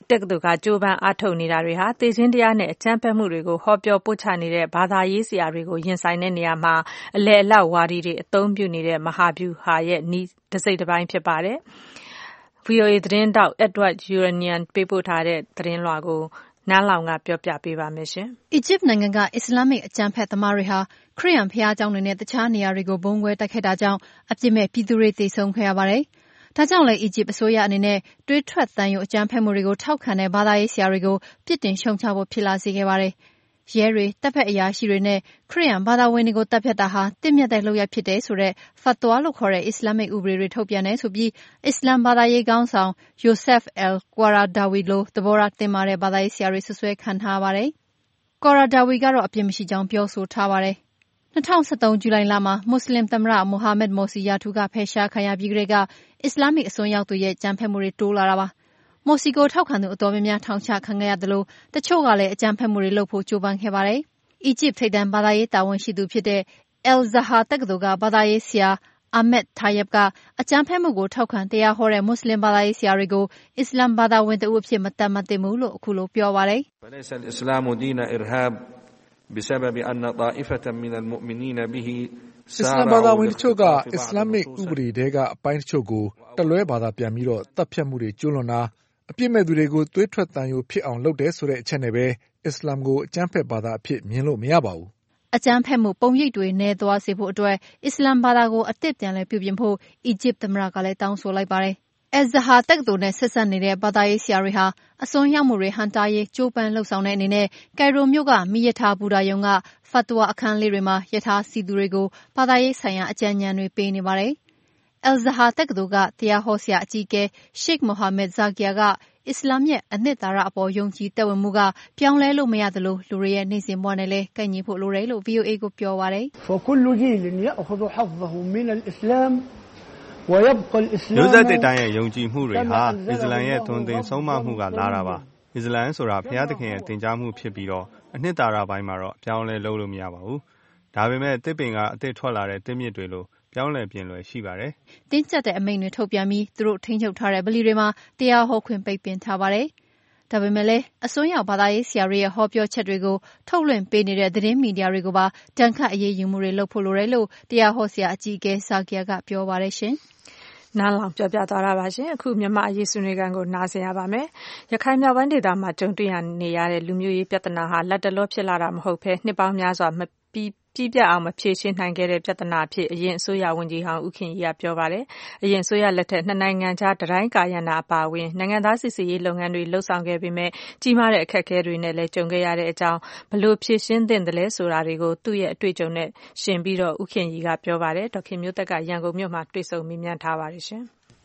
တက္ကသိုလ်ကကြိုးပမ်းအားထုတ်နေတာတွေဟာသေခြင်းတရားနဲ့အကြမ်းဖက်မှုတွေကိုဟောပြောပို့ချနေတဲ့ဘာသာရေးဆရာတွေကိုရင်ဆိုင်တဲ့နေရာမှာအလယ်အလတ်ဝါဒီတွေအသုံးပြုနေတဲ့မဟာဗျူဟာရဲ့ဤတစ်စိတ်တစ်ပိုင်းဖြစ်ပါတယ်။ V O A သတင်းတောက် Edward Yeranian ပေးပို့ထားတဲ့သတင်းလွှာကိုနားလောင်ကပြောပြပေးပါမယ်ရှင်။အီဂျစ်နိုင်ငံကအစ္စလာမစ်အကြမ်းဖက်သမားတွေဟာခရစ်ယာန်ဘုရားကျောင်းတွေနဲ့တခြားနေရာတွေကိုဘုံခွဲတိုက်ခိုက်တာကြောင့်အပြစ်မဲ့ပြည်သူတွေသေဆုံးခဲ့ရပါတယ်။ဒါကြောင့်လည်းအီဂျစ်အစိုးရအနေနဲ့တွေးထွက်သံယိုအကြမ်းဖက်မှုတွေကိုထောက်ခံတဲ့ဘာသာရေးဆရာတွေကိုပြစ်တင်ရှုံချဖို့ဖြစ်လာစေခဲ့ပါတယ်။ရဲတွေတပ်ဖက်အရာရှိတွေနဲ့ခရစ်ယာန်ဘာသာဝင်တွေကိုတပ်ဖြတ်တာဟာတင့်မြတ်တဲ့လုပ်ရဖြစ်တယ်ဆိုတဲ့ဖတ်တွာလို့ခေါ်တဲ့အစ္စလာမစ်ဥပဒေတွေထုတ်ပြန်တယ်ဆိုပြီးအစ္စလမ်ဘာသာရေးခေါင်းဆောင် Youssef al-Qaradawi လိုသဘောထားတင်မာတဲ့ဘာသာရေးဆရာတွေဆွဆွဲခံထားပါတယ်။ Qaradawi ကတော့အပြစ်မရှိကြောင်းပြောဆိုထားပါတယ်။၂၀၁၃ဇူလိုင်လမှာမွတ်စလင်သမ္မတ Mohamed Morsi ရာထူးကဖယ်ရှားခံရပြီးကတည်းကအစ္စလာမစ်အစွန်းရောက်တွေရဲ့ကြမ်းဖက်မှုတွေတိုးလာတာပါ။ Morsi ကိုထောက်ခံသူအတော်များများထောင်ချခံခဲ့ရသလိုတချို့ကလည်းအကြမ်းဖက်မှုတွေလုပ်ဖို့ကြိုးပမ်းခဲ့ပါတယ်။အီဂျစ်ထိပ်တန်းဘာသာရေးတာဝန်ရှိသူဖြစ်တဲ့ Al-Zahar တက္ကသိုလ်ကဘာသာရေးဆရာ Ahmed Tayeb ကအကြမ်းဖက်မှုကိုထောက်ခံတရားဟောတဲ့မွတ်စလင်ဘာသာရေးဆရာတွေကိုအစ္စလမ်ဘာသာဝင်တဦးအဖြစ်မသတ်မှတ်သင့်ဘူးလို့အခုလိုပြောပါတယ်။ بسبب أن طائفة من المؤمنين به အစ္စလမ်ဘာသာဝင်တချို့ကအစ္စလာမစ်ဥပဒေတွေကအပိုင်းတချို့ကိုတလွဲဘာသာပြန်ပြီးတော့တပ်ဖြတ်မှုတွေကျူးလွန်တာအပြစ်မဲ့သူတွေကိုသွေးထွက်တန်ယိုဖြစ်အောင်လုပ်တယ်ဆိုတဲ့အချက်နဲ့ပဲအစ္စလာမ်ကိုအကြမ်းဖက်ဘာသာအဖြစ်မြင်လို့မရပါဘူး။အကြမ်းဖက်မှုပုံရိပ်တွေနည်းသွားစေဖို့အတွက်အစ္စလမ်ဘာသာကိုအသစ်ပြန်လည်ပြုပြင်ဖို့အီဂျစ်သမ္မတကလည်းတောင်းဆိုလိုက်ပါတယ်။ Al-Zahar တက္ကသိုလ်နဲ့ဆက်စပ်နေတဲ့ဘာသာရေးဆရာတွေဟာအစွန်းရောက်မှုတွေဟန်တားရေးကြိုးပမ်းလှုပ်ဆောင်တဲ့အနေနဲ့ကိုင်ရိုမြို့ကမီးရထားဘူတာရုံကဖတ်တွာအခန်းလေးတွေမှာရထားစီသူတွေကိုဘာသာရေးဆိုင်ရာအကြံဉာဏ်တွေပေးနေပါတယ်။ Al-Zahar တက္ကသိုလ်ကတရားဟောဆရာအကြီးအကဲ Sheikh Mohammed Zakia ကအစ္စလာမ်ရဲ့အနှစ်သာရအပေါ်ယုံကြည်သက်ဝင်မှုကပြောင်းလဲလို့မရသလိုလူတွေရဲ့နေ့စဉ်ဘဝနဲ့လည်းကိုက်ညီဖို့လိုတယ်လို့ V O A ကိုပြောပါတယ်။မျိုးဆက်တစ်တိုင်းရဲ့ယုံကြည်မှုတွေဟာအစ္စလမ်ရဲ့သွန်သင်ဆုံးမမှုကလာတာပါ။အစ္စလမ်ဆိုတာဘုရားသခင်ရဲ့သင်ကြားမှုဖြစ်ပြီးတော့အနှစ်သာရပိုင်းမှာတော့ပြောင်းလဲလုပ်လို့မရပါဘူး။ဒါပေမဲ့တစ်ပင်ကအသစ်ထွက်လာတဲ့တစ်မြစ်တွေလိုပြောင်းလဲပြင်လွယ်ရှိပါတယ်။တင်းကျပ်တဲ့အမိန့်တွေထုတ်ပြန်ပြီးသူတို့ထိန်းချုပ်ထားတဲ့ဗလီတွေမှာတရားဟောခွင့်ပိတ်ပင်ထားပါတယ်။ဒါပေမဲ့လည်းအစွန်းရောက်ဘာသာရေးဆရာတွေရဲ့ဟောပြောချက်တွေကိုထုတ်လွှင့်ပေးနေတဲ့သတင်းမီဒီယာတွေကိုပါတန်ခတ်အရေးယူမှုတွေလုပ်ဖို့လိုတယ်လို့တရားဟောဆရာအကြီးအကဲ Zakia ကပြောပါတယ်ရှင်။နားလောင်ပြောပြသွားတာပါရှင်အခုမြန်မာအရေးဆွေးနွေးခန်းကိုနားဆင်ရပါမယ်ရခိုင်မြောက်ပိုင်းဒေသမှာကြုံတွေ့နေရတဲ့လူမျိုးရေးပြဿနာဟာလက်တလောဖြစ်လာတာမဟုတ်ဘဲနှစ်ပေါင်းများစွာမပြီးပြပြအောင်မဖြေရှင်းနိုင်ခဲ့တဲ့ပြဿနာဖြစ်အရင်အစိုးရဝန်ကြီးဟောင်းဦးခင်ကြီးကပြောပါတယ်အရင်အစိုးရလက်ထက်နှစ်နိုင်ငံကြားတတိုင်းကာရဏအပါအဝင်နိုင်ငံသားစစ်ဆေးရေးလုပ်ငန်းတွေလှုပ်ဆောင်ခဲ့ပေမဲ့ကြီးမားတဲ့အခက်အခဲတွေနဲ့လည်းကြုံခဲ့ရတဲ့အကြောင်းဘလို့ဖြေရှင်းသင့်တယ်လဲဆိုတာတွေကိုသူ့ရဲ့အတွေ့အကြုံနဲ့ရှင်ပြီးတော့ဦးခင်ကြီးကပြောပါတယ်ဒေါက်ခင်မျိုးသက်ကရန်ကုန်မြို့မှာတွေ့ဆုံမေးမြန်းထားပါတယ်ရှင်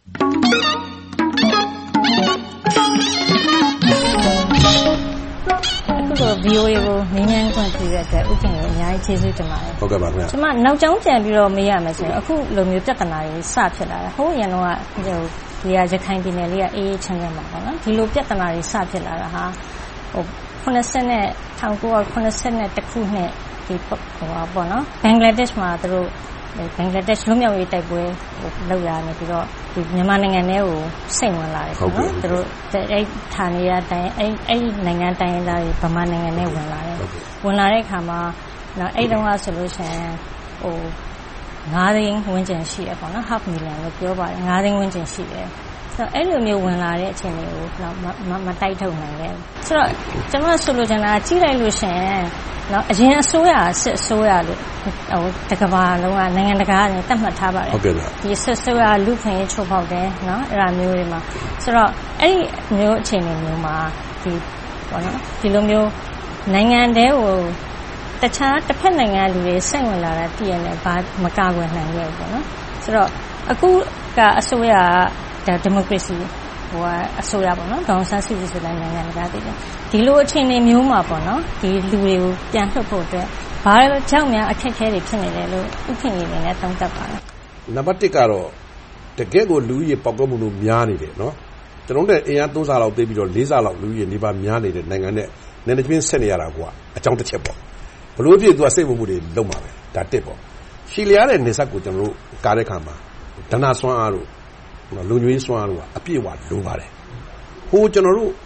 အခုတော့ V O A ကိုမေးမြန်းခွင့်ပြုတဲ့အတွက်ဥက္ကဋ္ဌကိုအများကြီးကျေးဇူးတင်ပါတယ်ဟုတ်ကဲ့ပါခင်ဗျာကျွန်မနောက်ကျောင်းပြန်ပြီးတော့မေးရမယ်ဆိုရင်အခုလိုမျိုးပြဿနာတွေစဖြစ်လာတာဟိုးရန်တော့ဟိုဒီရခိုင်ပြည်နယ်လေးကအေးအေးချမ်းချမ်းပါပေါ့နော်ဒီလိုပြဿနာတွေစဖြစ်လာတာဟာဟိုခုနှစ်ဆယ်နဲ့၁၉ခုနှစ်ဆယ်နဲ့တစ်ခုနှစ်ဒီဟိုပေါ့နော်ဘင်္ဂလားဒေ့ရှ်မှာသူတို့ဘင်္ဂလားဒေ့ရှ်လူမျိုးရေးတိုက်ပွဲလုပ်ရနေပြီးတော့ဒီမြန်မာနိုင်ငံထဲကိုစိတ်ဝင်လာတယ်ပေါ့နော်သူတို့အဲ့ဌာနေရတိုင်းအဲ့အဲ့နိုင်ငံတိုင်းသားတွေဗမာနိုင်ငံထဲဝင်လာတယ်ဝင်လာတဲ့အခါမှာနော်အဲ့တုန်းကဆိုလို့ရှိရင်ဟို၅သိန်းဝန်းကျင်ရှိတယ်ပေါ့နော် half million လို့ပြောပါတယ်၅သိန်းဝန်းကျင်ရှိတယ်ဆိုတော့အဲ့လိုမျိုးဝင်လာတဲ့အချိန်တွေကိုတော့မတိုက်ထုတ်နိုင်ခဲ့ဘူးဆိုတော့ကျွန်တော်ဆိုလိုချင်တာကြီးလိုက်လို့ရှိရင်နော်အရင်အစိုးရစစ်အစိုးရလို့ဟိုတကဘာလုံးကနိုင်ငံတကာကနေတတ်မှတ်ထားပါတယ်ဟုတ်ကဲ့ပါဒီစစ်အစိုးရလူခွင့်ရေးချိုးဖောက်တယ်နော်အဲ့ဒါမျိုးတွေမှာဆိုတော့အဲ့ဒီမျိုးအခြေအနေမျိုးမှာဒီပေါ့နော်ဒီလိုမျိုးနိုင်ငံတဲကိုတခြားတစ်ဖက်နိုင်ငံလူတွေစိတ်ဝင်လာတာတည်ရတယ်ဘာမကာကွယ်နိုင်ခဲ့ဘူးပေါ့နော်ဆိုတော့အခုကအစိုးရကဒီမိုကရေစီဟိုအစိုးရပေါ့နော်ဒေါန်ဆန်းစုကြည်ဆိုတဲ့နိုင်ငံကတည်းကဒီလိုအခြေအနေမျိုးမှာပေါ့နော်ဒီလူတွေကိုပြန်လှုပ်ဖို့အတွက်ဘာကြောင့်များအခက်အခဲတွေဖြစ်နေတယ်လို့ဥက္ကဋ္ဌအနေနဲ့သုံးသပ်ပါတယ်နံပါတ်တစ်ကတော့တကယ့်ကိုလူကြီးပေါက်ကွဲမှုလို့များနေတယ်နော်ကျွန်တော်တို့အင်အားသုံးဆလောက်သိပြီးတော့လေးဆလောက်လူကြီးနေပါများနေတဲ့နိုင်ငံနဲ့နည်းနည်းချင်းဆက်နေရတာကွာအကြောင်းတစ်ချက်ပေါ့ဘလို့ဖြစ်သူကစိတ်ဝင်မှုတွေလုံးပါပဲဒါတစ်ပေါ့ရှီလျားတဲ့နေဆက်ကိုကျွန်တော်တို့ကားတဲ့ခါမှာဒနာစွမ်းအားတို့လူညွေးစွမ်းအားတို့ကအပြည့်အဝလိုပါတယ်ဟိုကျွန်တော်တို့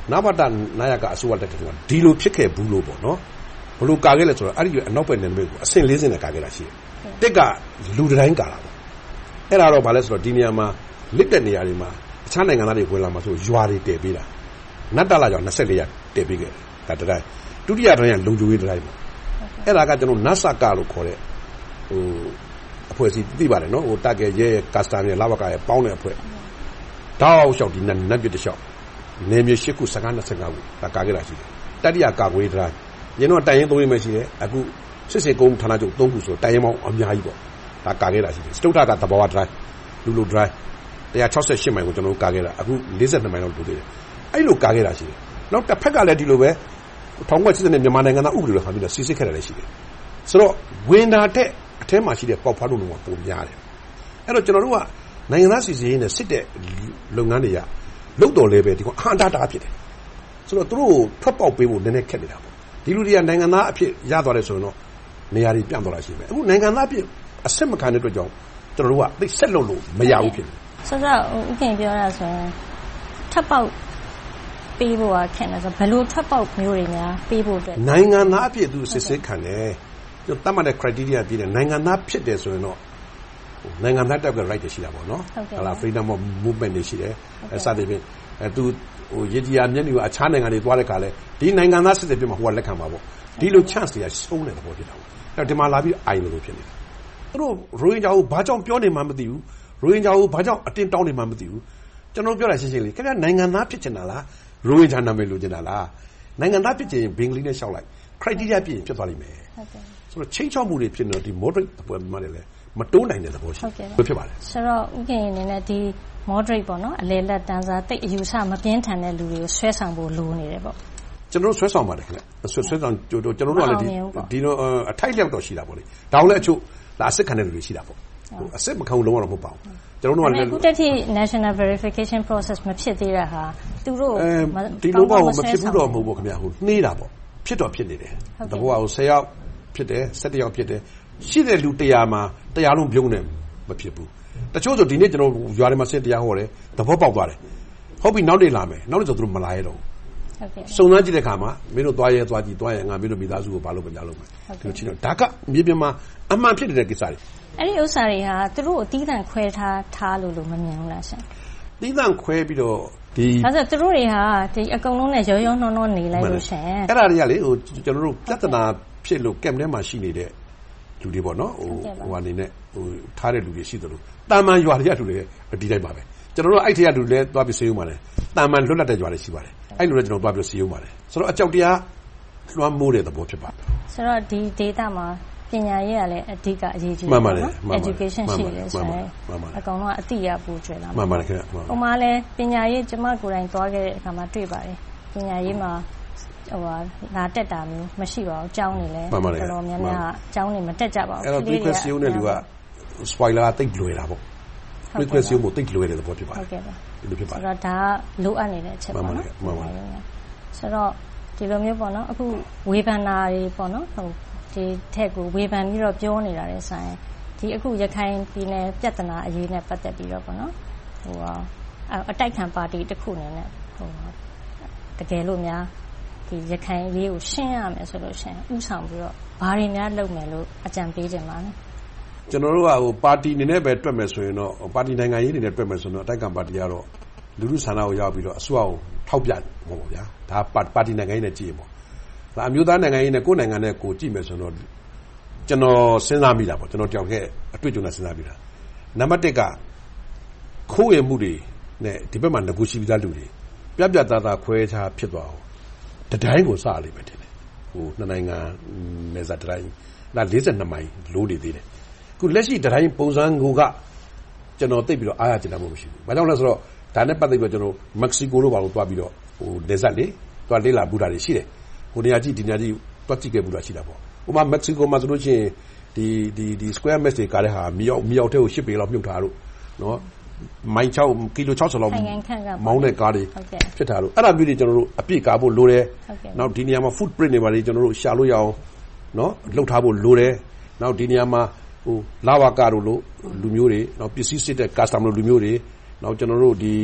နာဘတာနာယကအစိုးရတက်တယ်ကဒီလိုဖြစ်ခဲ့ဘူးလို့ပေါ့နော်ဘလို့ကာခဲ့လဲဆိုတော့အဲ့ဒီအနောက်ဘက်နယ်နိမိတ်ကိုအဆင့်၄ဆင့်နဲ့ကာခဲ့တာရှိတယ်တက်ကလူတိုင်းကာတာပေါ့အဲ့ဒါတော့ဗာလဲဆိုတော့ဒီနေရာမှာလစ်တဲ့နေရာတွေမှာအခြားနိုင်ငံသားတွေဝင်လာမှာဆိုရွာတွေတည်ပေးတာနတ်တလာကြောင့်၂၄ရက်တည်ပေးခဲ့တယ်ဒါတတိုင်းဒုတိယတိုင်းကလုံခြုံရေးတိုင်းပေါ့အဲ့ဒါကကျွန်တော်နတ်ဆကလို့ခေါ်တဲ့ဟိုအဖွဲ့အစည်းသိပါတယ်နော်ဟိုတက်ကြရဲကစတန်ရဲ့လာဘကရဲ့ပေါင်းတဲ့အဖွဲ့တောက်လျှောက်ဒီနတ်နတ်ပြတစ်လျှောက်နေမြေ၈ခုစကား၂၅ခုဒါကာခဲ့တာရှိတယ်တတိယကာကွယ်တိုင်းရင်းတော့တိုင်ရင်သုံးရမယ်ရှိတယ်အခုစစ်စစ်ကုန်းဌာနချုပ်၃ခုဆိုတိုင်ရင်ပေါင်းအများကြီးပေါ့ဒါကာခဲ့တာရှိတယ်စတုထကသဘောဝတိုင်းလူလူတိုင်း၁၆၈မိုင်ကိုကျွန်တော်ကာခဲ့တာအခု၄၂မိုင်လောက်ပို့သေးတယ်အဲ့လိုကာခဲ့တာရှိတယ်နောက်တစ်ဖက်ကလည်းဒီလိုပဲ၁၉၈၀နဲ့မြန်မာနိုင်ငံသားဥပဒေတွေဟာပြီးတော့စီစစ်ခဲ့တာလည်းရှိတယ်ဆိုတော့ဝင်တာတဲ့အထဲမှာရှိတဲ့ပေါက်ဖားလို့လုံးဝပုံများတယ်အဲ့တော့ကျွန်တော်တို့ကနိုင်ငံသားစီစစ်ရေးနဲ့စစ်တဲ့လုပ်ငန်းတွေကလုတ်တော်လဲပဲဒီကအဟန္တာတာဖြစ်တယ်ဆိုတော့သူတို့ထွက်ပေါက်ပေးဖို့နည်းနည်းခက်နေတာပေါ့ဒီလူတွေကနိုင်ငံသားအဖြစ်ရသွားတယ်ဆိုရင်တော့နေရာတွေပြန့်သွားတာရှိမယ်အခုနိုင်ငံသားအဖြစ်အစစ်မခံတဲ့အတွက်ကြောင့်ကျွန်တော်တို့ကသိဆက်လုပ်လို့မရဘူးဖြစ်တယ်ဆိုတော့ဥက္ကဋ္ဌပြောတာဆိုရင်ထပ်ပေါက်ပေးဖို့ကခက်နေဆိုဘယ်လိုထပ်ပေါက်မျိုးတွေများပေးဖို့အတွက်နိုင်ငံသားအဖြစ်သူစစ်စစ်ခံတယ်သူတတ်မှတ်တဲ့ criteria ပြည့်တယ်နိုင်ငံသားဖြစ်တယ်ဆိုရင်တော့နိုင်ငံသားတက်က right တွေရှိတာပေါ့နော်ဟာလား freedom of movement တွေရှိတယ်အဲစသဖြင့်အဲသူဟိုရည်ကြီးအမျက်တွေကိုအခြားနိုင်ငံတွေသွားတဲ့ခါလဲဒီနိုင်ငံသားစစ်တဲ့ပြမှာဟိုကလက်ခံပါပေါ့ဒီလို chance တွေကရှုံးတဲ့သဘောဖြစ်တာပေါ့အဲဒီမှာလာပြီးအိုင်လို့ဖြစ်နေတာသူတို့ရိုဟင်ဂျာကိုဘာကြောင့်ပြောနေမှမသိဘူးရိုဟင်ဂျာကိုဘာကြောင့်အတင်းတောင်းနေမှမသိဘူးကျွန်တော်ပြောတာရှင်းရှင်းလေးခင်ဗျာနိုင်ငံသားဖြစ်ချင်တာလားရိုဟင်ဂျာနာမည်လိုချင်တာလားနိုင်ငံသားဖြစ်ချင်ဘင်္ဂလီနဲ့ရှောက်လိုက် criteria ပြည့်ရင်ဖြစ်သွားလိမ့်မယ်ဟုတ်ကဲ့ဆိုတော့ချင်းချောက်မှုတွေဖြစ်နေတော့ဒီ moderate သဘောမှလည်းလေမတိုးနိုင်တဲ့သဘောရှိတယ်ဖြစ်ပါတယ်ဆိုတော့ဥက္ကဋ္ဌအနေနဲ့ဒီ moderate ပေါ့နော်အလေလက်တန်းစားတိတ်အယူဆမပြင်းထန်တဲ့လူတွေကိုဆွဲဆောင်ဖို့လိုနေတယ်ပေါ့ကျွန်တော်တို့ဆွဲဆောင်ပါတယ်ခင်ဗျဆွဲဆွဲဆောင်ကျွန်တော်တို့ကလည်းဒီဒီတော့အထိုက်လျောက်တော့ရှိတာပေါ့လေဒါအောင်လည်းအချို့လာအစစ်ခံတဲ့လူတွေရှိတာပေါ့ဟိုအစစ်မခံလုံးဝတော့မဟုတ်ပါဘူးကျွန်တော်တို့ကလည်းအခုတက်ထိ national verification process မဖြစ်သေးတာဟာသူတို့ဒီလိုပေါ့မဖြစ်ဘူးတော့မဟုတ်ဘူးခင်ဗျဟိုနှေးတာပေါ့ဖြစ်တော့ဖြစ်နေတယ်တဘောကဟို၁၀ယောက်ဖြစ်တယ်၁၁ယောက်ဖြစ်တယ်ရှိတဲ့လူ၁၀၀မှာ၁၀၀လုံးပြုံးနေမဖြစ်ဘူးတချို့ဆိုဒီနေ့ကျွန်တော်ရွာထဲမှာစစ်တရားဟောတယ်သဘောပေါက်သွားတယ်ဟုတ်ပြီနောက်နေ့လာမယ်နောက်နေ့ဆိုသူတို့မလာရတော့ဟုတ်ကဲ့စုံစမ်းကြည့်တဲ့အခါမှာမင်းတို့သွားရဲသွားကြည့်သွားရဲငါမင်းတို့မိသားစုကိုဘာလို့မကြားလို့မယ်ဒီလိုချင်းတော့ဒါကမြေပြင်မှာအမှန်ဖြစ်နေတဲ့ကိစ္စတွေအဲ့ဒီဥစ္စာတွေဟာသူတို့အတီးတန့်ခွဲထားထားလို့လို့မမြင်ဘူးလားရှင်တီးတန့်ခွဲပြီးတော့ဒီအဲ့ဒါသူတို့တွေဟာဒီအကုန်လုံးနဲ့ရောရောနှောနှောနေလိုက်လို့ရှင်အဲ့ဒါတွေကလေဟိုကျွန်တော်တို့ပြဿနာဖြစ်လို့ကက်မထဲမှာရှိနေတဲ့လူတွေပေါ့နော်ဟိုဟိုအနေနဲ့ဟိုထားတဲ့လူတွေရှိသလိုတာမန်ရွာတွေကလူတွေဒီတိုင်းပါပဲကျွန်တော်တို့အဲ့ထက်ကလူတွေသွားပြီးစေးဦးပါတယ်တာမန်လွတ်လပ်တဲ့ရွာတွေရှိပါတယ်အဲ့လိုလည်းကျွန်တော်သွားပြီးစေးဦးပါတယ်ဆိုတော့အကြောက်တရားလွှမ်းမိုးတဲ့သဘောဖြစ်ပါတယ်ဆိုတော့ဒီ data မှာပညာရေးကလည်းအဓိကအရေးကြီးတယ်နော် education ရှိတယ်ဆိုရင်အကောင်လုံးကအသိရပူကျွဲလာမှန်ပါတယ်ခင်ဗျဟိုမှာလည်းပညာရေးကျမကိုယ်တိုင်သွားခဲ့တဲ့အခါမှာတွေ့ပါတယ်ပညာရေးမှာဟိုဟာလာတက်တာမျိုးမရှိပါဘူးကျောင်းနေလဲတော်တော်များများကျောင်းနေမတက်ကြပါဘူးအဲ့တော့ request ရုံးတဲ့လူက spoiler တိတ်လွယ်တာပေါ့ request ရုံးကိုတိတ်လွယ်တယ်သဘောဖြစ်ပါတယ်ဟုတ်ကဲ့ပါဒီလိုဖြစ်ပါတယ်ဆိုတော့ဒါလိုအပ်နေတဲ့အချက်ပေါ့နော်မှန်ပါတယ်ဆိုတော့ဒီလိုမျိုးပေါ့နော်အခုဝေဖန်တာတွေပေါ့နော်ဟိုဒီထက်ကိုဝေဖန်ပြီးတော့ပြောနေတာတဲ့ဆိုင်ဒီအခုရခိုင်ပြည်နယ်ပြဿနာအရေးနဲ့ပတ်သက်ပြီးတော့ပေါ့နော်ဟိုအတိုက်ခံပါတီတစ်ခုအနေနဲ့ဟိုတကယ်လို့များဒီရခိုင်လေးကိုရှင်းရမယ်ဆိုလို့ရှရင်ဥဆောင်ပြီးတော့ဘာတွေများလုပ်မယ်လို့အကြံပေးကြပါလဲကျွန်တော်တို့ကဟိုပါတီအနေနဲ့ပဲတွက်မယ်ဆိုရင်တော့ပါတီနိုင်ငံရေးအနေနဲ့တွက်မယ်ဆိုတော့အတိုက်ကံပါတီကတော့လူလူဆန္ဒကိုရောက်ပြီးတော့အစိုးရကိုထောက်ပြပေါ့ဗျာဒါပါတီနိုင်ငံရေးနဲ့ကြည့်ရင်ပေါ့ဒါအမျိုးသားနိုင်ငံရေးနဲ့ကိုယ်နိုင်ငံနဲ့ကိုကြည့်မယ်ဆိုတော့ကျွန်တော်စဉ်းစားမိတာပေါ့ကျွန်တော်ကြောက်ခဲ့အတွေ့အကြုံနဲ့စဉ်းစားမိတာနံပါတ်တစ်ကခိုးရမှုတွေနဲ့ဒီဘက်မှာငကိုရှိပြီးသားလူတွေပြပြသားသားခွဲခြားဖြစ်သွားအောင်တတိုင်းကိုစလိမ့်မယ်ထင်တယ်ဟိုနှစ်နိုင်ငံနေစားတတိုင်းဒါ၄၂မိုင်လိုးနေသေးတယ်ခုလက်ရှိတတိုင်းပုံစံကိုကကျွန်တော်သိပြီးတော့အားရကျင်တာမရှိဘူးဘာကြောင့်လဲဆိုတော့ဒါနဲ့ပတ်သက်ပြီးတော့ကျွန်တော်မက္ကဆီကိုလိုပါလို့တွားပြီးတော့ဟိုနေစားလေတွားလေးလာဘူးတာတွေရှိတယ်ဟိုနေရာကြည့်ဒီနေရာကြည့်တွားကြည့်ခဲ့ဘူးတာရှိတာပေါ့ဥပမာမက္ကဆီကိုမှာဆိုလို့ရှိရင်ဒီဒီဒီ square mesh တွေကားတဲ့ဟာမြောက်မြောက်ထဲကိုရှစ်ပေလောက်မြုပ်ထားလို့နော်မိုင်၆ကီလို၆၀လောက်မောင်းတဲ့ကားတွေဖြစ်တာလို့အဲ့ဒါမျိုးတွေကျွန်တော်တို့အပြည့်ကားဖို့လိုတယ်နောက်ဒီနေရာမှာ footprint တွေပါလေကျွန်တော်တို့ရှာလို့ရအောင်နော်လှုပ်ထားဖို့လိုတယ်နောက်ဒီနေရာမှာဟိုလာဝါကာတို့လို့လူမျိုးတွေနောက်ပစ္စည်းစစ်တဲ့ customer လူမျိုးတွေနောက်ကျွန်တော်တို့ဒီဟ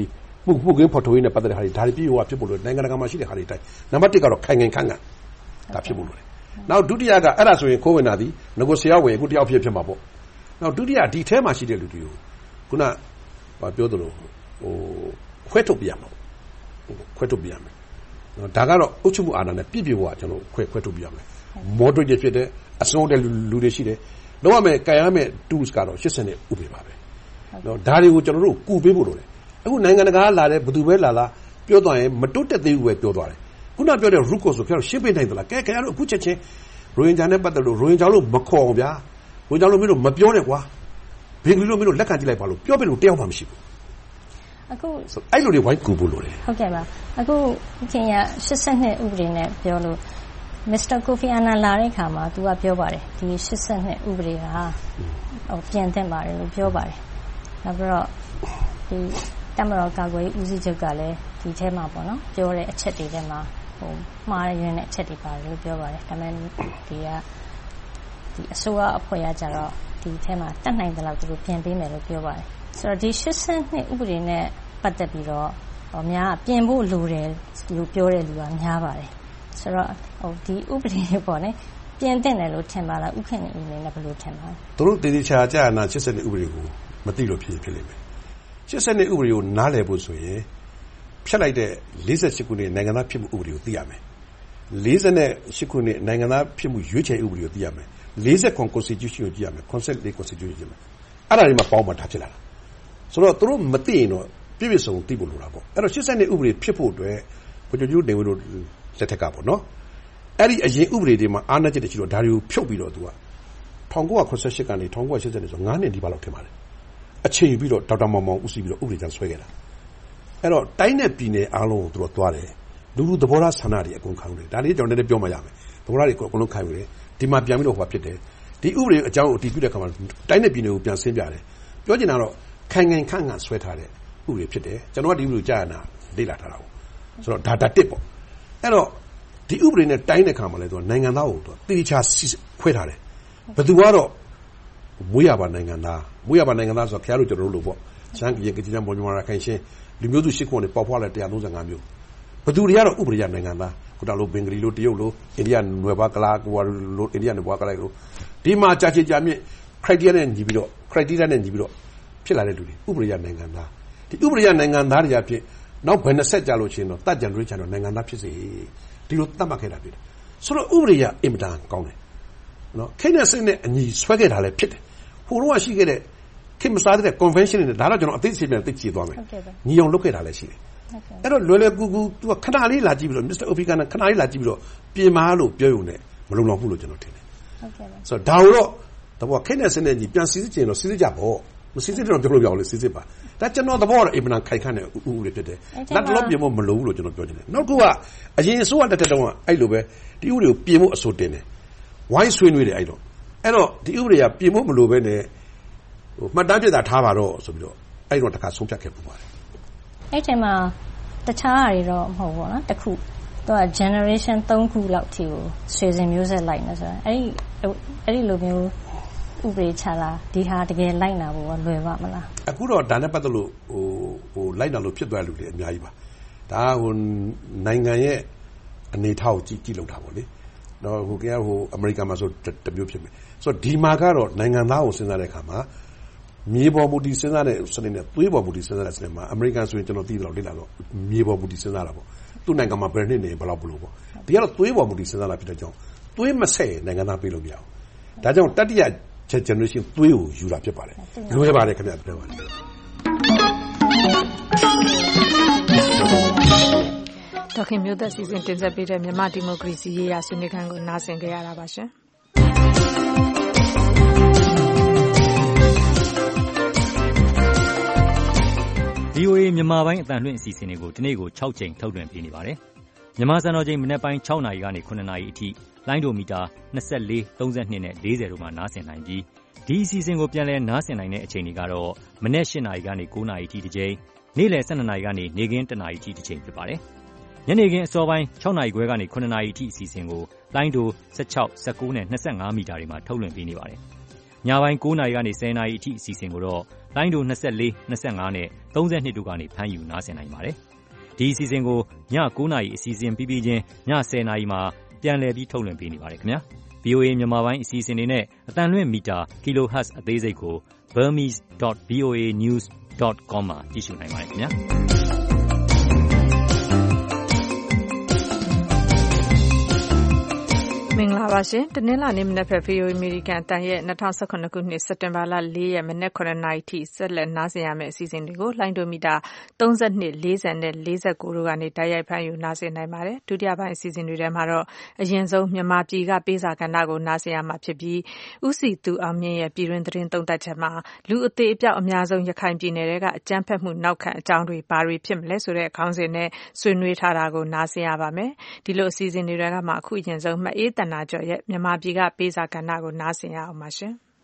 မှုမှုကင်းဖော်ထုတ်ရေးနဲ့ပတ်သက်တဲ့ဟာတွေဒါတွေပြည့်ဝဖြစ်ဖို့လို့နိုင်ငံတကာမှာရှိတဲ့ဟာတွေတိုင်းနံပါတ်တစ်ကတော့ခိုင်ခိုင်ခန့်ခန့်ဒါဖြစ်ဖို့လို့တယ်နောက်ဒုတိယကအဲ့ဒါဆိုရင်ခိုးဝင်တာဒီငကိုဆရာဝင်အခုတယောက်ဖြစ်ဖြစ်မှာပေါ့နောက်ဒုတိယဒီထဲမှာရှိတဲ့လူတွေကိုခုနပြောသလိုဟိုခွဲထုတ်ပြရမှာခွဲထုတ်ပြရမယ်ဒါကတော့အုပ်ချုပ်မှုအာဏာနဲ့ပြည့်ပြည့်ဝကျွန်တော်ခွဲခွဲထုတ်ပြရမယ်မော်ဒရယ်ဖြစ်တဲ့အစုံတဲ့လူတွေရှိတယ်လုံးဝမဲ့ကြံရမဲ့ tools ကတော့eightyနဲ့ဥပဒေပါပဲနော်ဒါတွေကိုကျွန်တော်တို့ကူပေးဖို့လိုတယ်အခုနိုင်ငံတကာလာတဲ့ဘယ်သူပဲလာလာပြောသွားရင်မတွတ်တက်သေးဘူးပဲပြောသွားတယ်ခုနပြောတဲ့ root cause ဆိုပြောရှင်းပေးနိုင်သလားကဲခင်ဗျားတို့အခုချက်ချင်းရိုဟင်ဂျာနဲ့ပတ်သက်လို့ရိုဟင်ဂျာလို့မခေါ်အောင်ဗျာရိုဟင်ဂျာလို့မင်းတို့မပြောနဲ့ကွာဘင်္ဂလီလို့မင်းတို့လက်ခံကြည့်လိုက်ပါလို့ပြောပြလို့တယောက်မှမရှိဘူးအခုအဲ့လိုတွေဝိုင်းကူဖို့လိုတယ်ဟုတ်ကဲ့ပါအခုခင်ဗျာeighty-twoဥပဒေနဲ့ပြောလို့မစ္စတာကိုဖီအာနန်လာတဲ့အခါမှာသူကပြောပါတယ်ဒီeighty-twoဥပဒေဟာဟိုပြန်သင့်ပါတယ်လို့ပြောပါတယ်နောက်ပြီးတော့ဒီတမတော်ကာကွယ်ဦးစီးချုပ်ကလည်းဒီထဲမှာပေါ့နော်ပြောတဲ့အချက်တွေထဲမှာဟိုမှားရင်းတဲ့အချက်တွေပါတယ်လို့ပြောပါတယ်ဒါပေမဲ့ဒီကဒီအစိုးရအဖွဲ့ရကြတော့ဒီထဲမှာတတ်နိုင်တယ်လို့သူတို့ပြင်ပေးမယ်လို့ပြောပါတယ်ဆိုတော့ဒီeighty-twoဥပဒေနဲ့ပတ်သက်ပြီးတော့ဟိုများပြင်ဖို့လိုတယ်လို့ပြောတဲ့လူကများပါတယ်ဆိုတော့ဟိုဒီဥပဒေတွေပေါ့နော်ပြင်တဲ့တယ်လို့ထင်ပါလားဥက္ကဋ္ဌအနေနဲ့ဘယ်လိုထင်ပါလဲသူတို့တည်တည်ချာကြာနာeighty-twoဥပဒေကိုမသိလို့ဖြစ်ဖြစ်လိမ့်မယ်eighty-twoဥပဒေကိုနားလည်ဖို့ဆိုရင်ဖြတ်လိုက်တဲ့forty-eightခုနှစ်နိုင်ငံသားဖြစ်မှုဥပဒေကိုသိရမယ်forty-eightခုနှစ်နိုင်ငံသားဖြစ်မှုရွေးချယ်ဥပဒေကိုသိရမယ်forty-nine ကွန်စတီကျူးရှင်းကိုကြည့်ရမယ်forty-fourကွန်စတီကျူးရှင်းကြည့်မယ်အဲ့ဒါတွေမှာပေါင်းမှထားဖြစ်လာတာဆိုတော့သူတို့မသိရင်တော့ပြည့်ပြည့်စုံသိဖို့လိုတာပေါ့အဲ့တော့eighty-twoဥပဒေဖြစ်ဖို့အတွက်ဘုရားကျူးနေဝင်တို့လက်ထက်ကပေါ့နော်အဲ့ဒီအရင်ဥပဒေတွေမှာအာဏာချက်တွေရှိတော့ဒါတွေကိုဖြုတ်ပြီးတော့သူကnineteen seventy-eightကနေnineteen eighty-sevenဆိုfiveနှစ်ဒီပါလောက်ထင်ပါတယ်အချိန်ယူပြီးတော့ဒေါက်တာမောင်မောင်ဦးစီးပြီးတော့ဥပဒေကြမ်းဆွဲခဲ့တာအဲ့တော့တိုင်းနဲ့ပြည်နယ်အားလုံးကိုသူတို့သွားတယ်လူလူသဘောထားဆန္ဒတွေအကုန်ခံတယ်ဒါလေးကျွန်တော်လည်းပြောမှရမယ်သဘောထားတွေအကုန်လုံးခံယူတယ်ဒီမှာပြန်ပြီးတော့ဟိုဖြစ်တယ်ဒီဥပဒေအကြောင်းကိုအတည်ပြုတဲ့အခါမှာတိုင်းနဲ့ပြည်နယ်ကိုပြန်ဆင်းပြတယ်ပြောချင်တာတော့ခိုင်ခိုင်ခန့်ခန့်ဆွဲထားတဲ့ဥပဒေဖြစ်တယ်ကျွန်တော်ကဒီဥပဒေကြားရတာလေ့လာထားတာပေါ့ဆိုတော့ဒါဒါတစ်ပေါ့အဲ့တော့ဒီဥပဒေနဲ့တိုင်းတဲ့ခါမှာလည်းသူကနိုင်ငံသားကိုသူတိတိကျခွဲထားတယ်ဘယ်သူကတော့မွေးရပါနိုင်ငံသားမွေးရပါနိုင်ငံသားဆိုတော့ခင်ဗျားတို့ကျွန်တော်တို့လို့ပေါ့ရှမ်းပြည်ကကြည်တမ်းပေါ်မြန်မာခိုင်ရှင်းလူမျိုးစုရှစ်ခုနဲ့ပေါက်ဖွားလိုက်one thirty-fiveမျိုးဘယ်သူတွေကတော့ဥပဒေရနိုင်ငံသားခုတောင်လို့ဘင်္ဂလီလို့တရုတ်လို့အိန္ဒိယနွယ်ဘကလာကိုလို့အိန္ဒိယနွယ်ဘကလာလို့ဒီမှာကြာချေကြာမြင့် criteria နဲ့ညီပြီးတော့ criteria နဲ့ညီပြီးတော့ဖြစ်လာတဲ့လူတွေဥပဒေရနိုင်ငံသားဒီဥပဒေရနိုင်ငံသားတွေအဖြစ်နောက်ဘယ်နှစ်ဆက်ကြာလို့ချင်းတော့တတ်ကြံတွေးချင်တော့နိုင်ငံသားဖြစ်စေဒီလိုတတ်မှတ်ခဲ့တာဖြစ်တယ်ဆိုတော့ဥပဒေရအင်မတန်ကောင်းတယ်နော်ခိနေစနဲ့အညီဆွဲခဲ့တာလည်းဖြစ်တယ်ဟိုတော့ရှိခဲ့တဲ့ခိမစားတဲ့ convention နဲ့ဒါတော့ကျွန်တော်အသိစိတ်ပြန်သိချင်သွားမယ်ညီအောင်လုပ်ခဲ့တာလည်းရှိတယ်အဲ့တော့လွယ်လွယ်ကူကူ तू ခဏလေးလာကြည့်ပြီးတော့ Mister Opika နဲ့ခဏလေးလာကြည့်ပြီးတော့ပြင်မာလို့ပြောရုံနဲ့မလုံလောက်ဘူးလို့ကျွန်တော်ထင်တယ်ဟုတ်ကဲ့ပါဆိုတော့ဒါတော့တဘောခိနေစနဲ့ညီပြန်စီစစ်ချင်တော့စီစစ်ကြပေါ့မစီစစ်တော့ပြောလို့ပြောလို့စီစစ်ပါဒါကျွန်တော်သဘောတော့အင်မတန်ခိုင်ခန့်တဲ့ဥပဒေဖြစ်တယ်လက်တလုံးပြင်ဖို့မလိုဘူးလို့ကျွန်တော်ပြောချင်တယ်နောက်တစ်ခုကအရင်အစိုးရတက်တက်တုန်းကအဲ့လိုပဲဒီဥပဒေကိုပြင်ဖို့အဆိုတင်တယ်ဝိုင်းဆွေးနွေးတယ်အဲ့တော့အဲ့တော့ဒီဥပဒေကပြင်ဖို့မလိုပဲနဲ့ဟိုမှတ်တမ်းပြတာထားပါတော့ဆိုပြီးတော့အဲ့တော့တခါဆုံးဖြတ်ခဲ့ပူပါတယ်အဲ့ချိန်မှာတခြားအရာတွေတော့မဟုတ်ဘူးနော်တခုသူက generation threeခုလောက်ထိကိုဆွေစဉ်မျိုးဆက်လိုက်နေဆိုတော့အဲ့ဒီအဲ့ဒီလိုမျိုးဥပဒေချလာဒီဟာတကယ်လိုက်နာဖို့လွယ်ပါမလားအခုတော့ဒါနဲ့ပတ်သက်လို့ဟိုဟိုလိုက်နာလို့ဖြစ်သွားလူတွေအများကြီးပါဒါဟိုနိုင်ငံရဲ့အနေထားကိုကြည့်ကြည့်လောက်တာပေါ့လေတော့ဟိုကဟိုအမေရိကန်မှာဆိုတမျိုးဖြစ်မယ်ဆိုတော့ဒီမှာကတော့နိုင်ငံသားကိုစဉ်းစားတဲ့အခါမှာမြေပေါ်မူတည်စဉ်းစားတဲ့စနစ်နဲ့သွေးပေါ်မူတည်စဉ်းစားတဲ့စနစ်မှာအမေရိကန်ဆိုရင်ကျွန်တော်သိတယ်လို့လေ့လာတော့မြေပေါ်မူတည်စဉ်းစားတာပေါ့သူ့နိုင်ငံမှာဘယ်နှစ်နေဘယ်လောက်ဘလို့ပေါ့ဒီကတော့သွေးပေါ်မူတည်စဉ်းစားတာဖြစ်တဲ့ကြောင့်သွေးမဆက်နိုင်ငံသားပေးလို့မရဘူးဒါကြောင့်တတိယ generation သွေးကိုယူတာဖြစ်ပါတယ်လွယ်ပါတယ်ခင်ဗျာပြောပါတယ်ဒေါခင်မျိုးသက်စီစဉ်တင်ဆက်ပေးတဲ့မြန်မာဒီမိုကရေစီရေးရာဆွေးနွေးခန်းကိုနားဆင်ကြရတာပါရှင်ဗွီအိုအေ မြန်မာပိုင်းအသံလွှင့်အစီအစဉ်တွေကိုဒီနေ့ကို၆ကြိမ်ထုတ်လွှင့်ပေးနေပါတယ်။မြန်မာစံတော်ချိန်မနက်ပိုင်း၆နာရီကနေ၇နာရီအထိလိုင်းဒိုမီတာ၂၄, ၃၂နဲ့၄၀တို့မှာနားဆင်နိုင်ပြီးဒီအစီအစဉ်ကိုပြန်လည်နားဆင်နိုင်တဲ့အချိန်တွေကတော့မနက်၈နာရီကနေ၉နာရီအထိတစ်ကြိမ်နေ့လယ်၁၂နာရီကနေနေ့ခင်း၁နာရီအထိတစ်ကြိမ်ဖြစ်ပါတယ်။ညနေခင်းအစောပိုင်း၆နာရီခွဲကနေ၇နာရီအထိအစီအစဉ်ကိုလိုင်းဒို၁၆, ၁၉နဲ့၂၅မီတာတွေမှာထုတ်လွှင့်ပေးနေပါတယ်။ညပိုင်း၉နာရီကနေ၁၀နာရီအထိအစီအစဉ်ကိုတော့လိုင်းဒို၂၄ ၂၅နဲ့၃၂တို့ကနေဖမ်းယူနားဆင်နိုင်ပါတယ်။ဒီအစီအစဉ်ကိုည၉နာရီအစီအစဉ်ပြီးပြီးချင်းည၁၀နာရီမှာပြန်လည်ပြီးထုတ်လွှင့်ပေးနေပါတယ်ခင်ဗျာ။ ဗွီအိုအေ မြန်မာပိုင်းအစီအစဉ်တွေနဲ့အသံလွှင့်မီတာ kilohertz အသေးစိတ်ကို burmese dot voa news dot com မှာကြည့်ရှုနိုင်ပါတယ်ခင်ဗျာ။မင်္ဂလာပါရှင်။တနင်္လာနေ့မနက်ဖက် ဗွီအိုအေ အမေရိကန်အသံရဲ့၂၀၁၇ခုနှစ်စက်တင်ဘာလ၄ရက်မနက်၇နာရီထိဆက်လက်နားဆင်ရမယ့်အစီအစဉ်တွေကိုလိုင်းဒိုမီတာ၃၂ ၄၀နဲ့၄၉တို့ကနေတိုက်ရိုက်ဖမ်းယူနားဆင်နိုင်ပါတယ်။ဒုတိယပိုင်းအစီအစဉ်တွေထဲမှာတော့အရင်ဆုံးမြန်မာပြည်ကပေးစာကဏ္ဍကိုနားဆင်ရမှာဖြစ်ပြီးဦးစီသူအောင်မြင့်ရဲ့ပြည်တွင်းသတင်းသုံးသပ်ချက်မှာလူအသေးအပျောက်အများဆုံးရခိုင်ပြည်နယ်ကအကြမ်းဖက်မှုနောက်ခံအကြောင်းတွေဘာတွေဖြစ်မလဲဆိုတဲ့ခေါင်းစဉ်နဲ့ဆွေးနွေးထားတာကိုနားဆင်ရပါမယ်။ဒီလိုအစီအစဉ်တွေကမှအခုအရင်ဆုံးမအေးတနာကျော်ရဲ့မြန်မာပြည်ကပေးစာကဏ္ဍကိုနားဆင်ရအောင်ပါရှင်။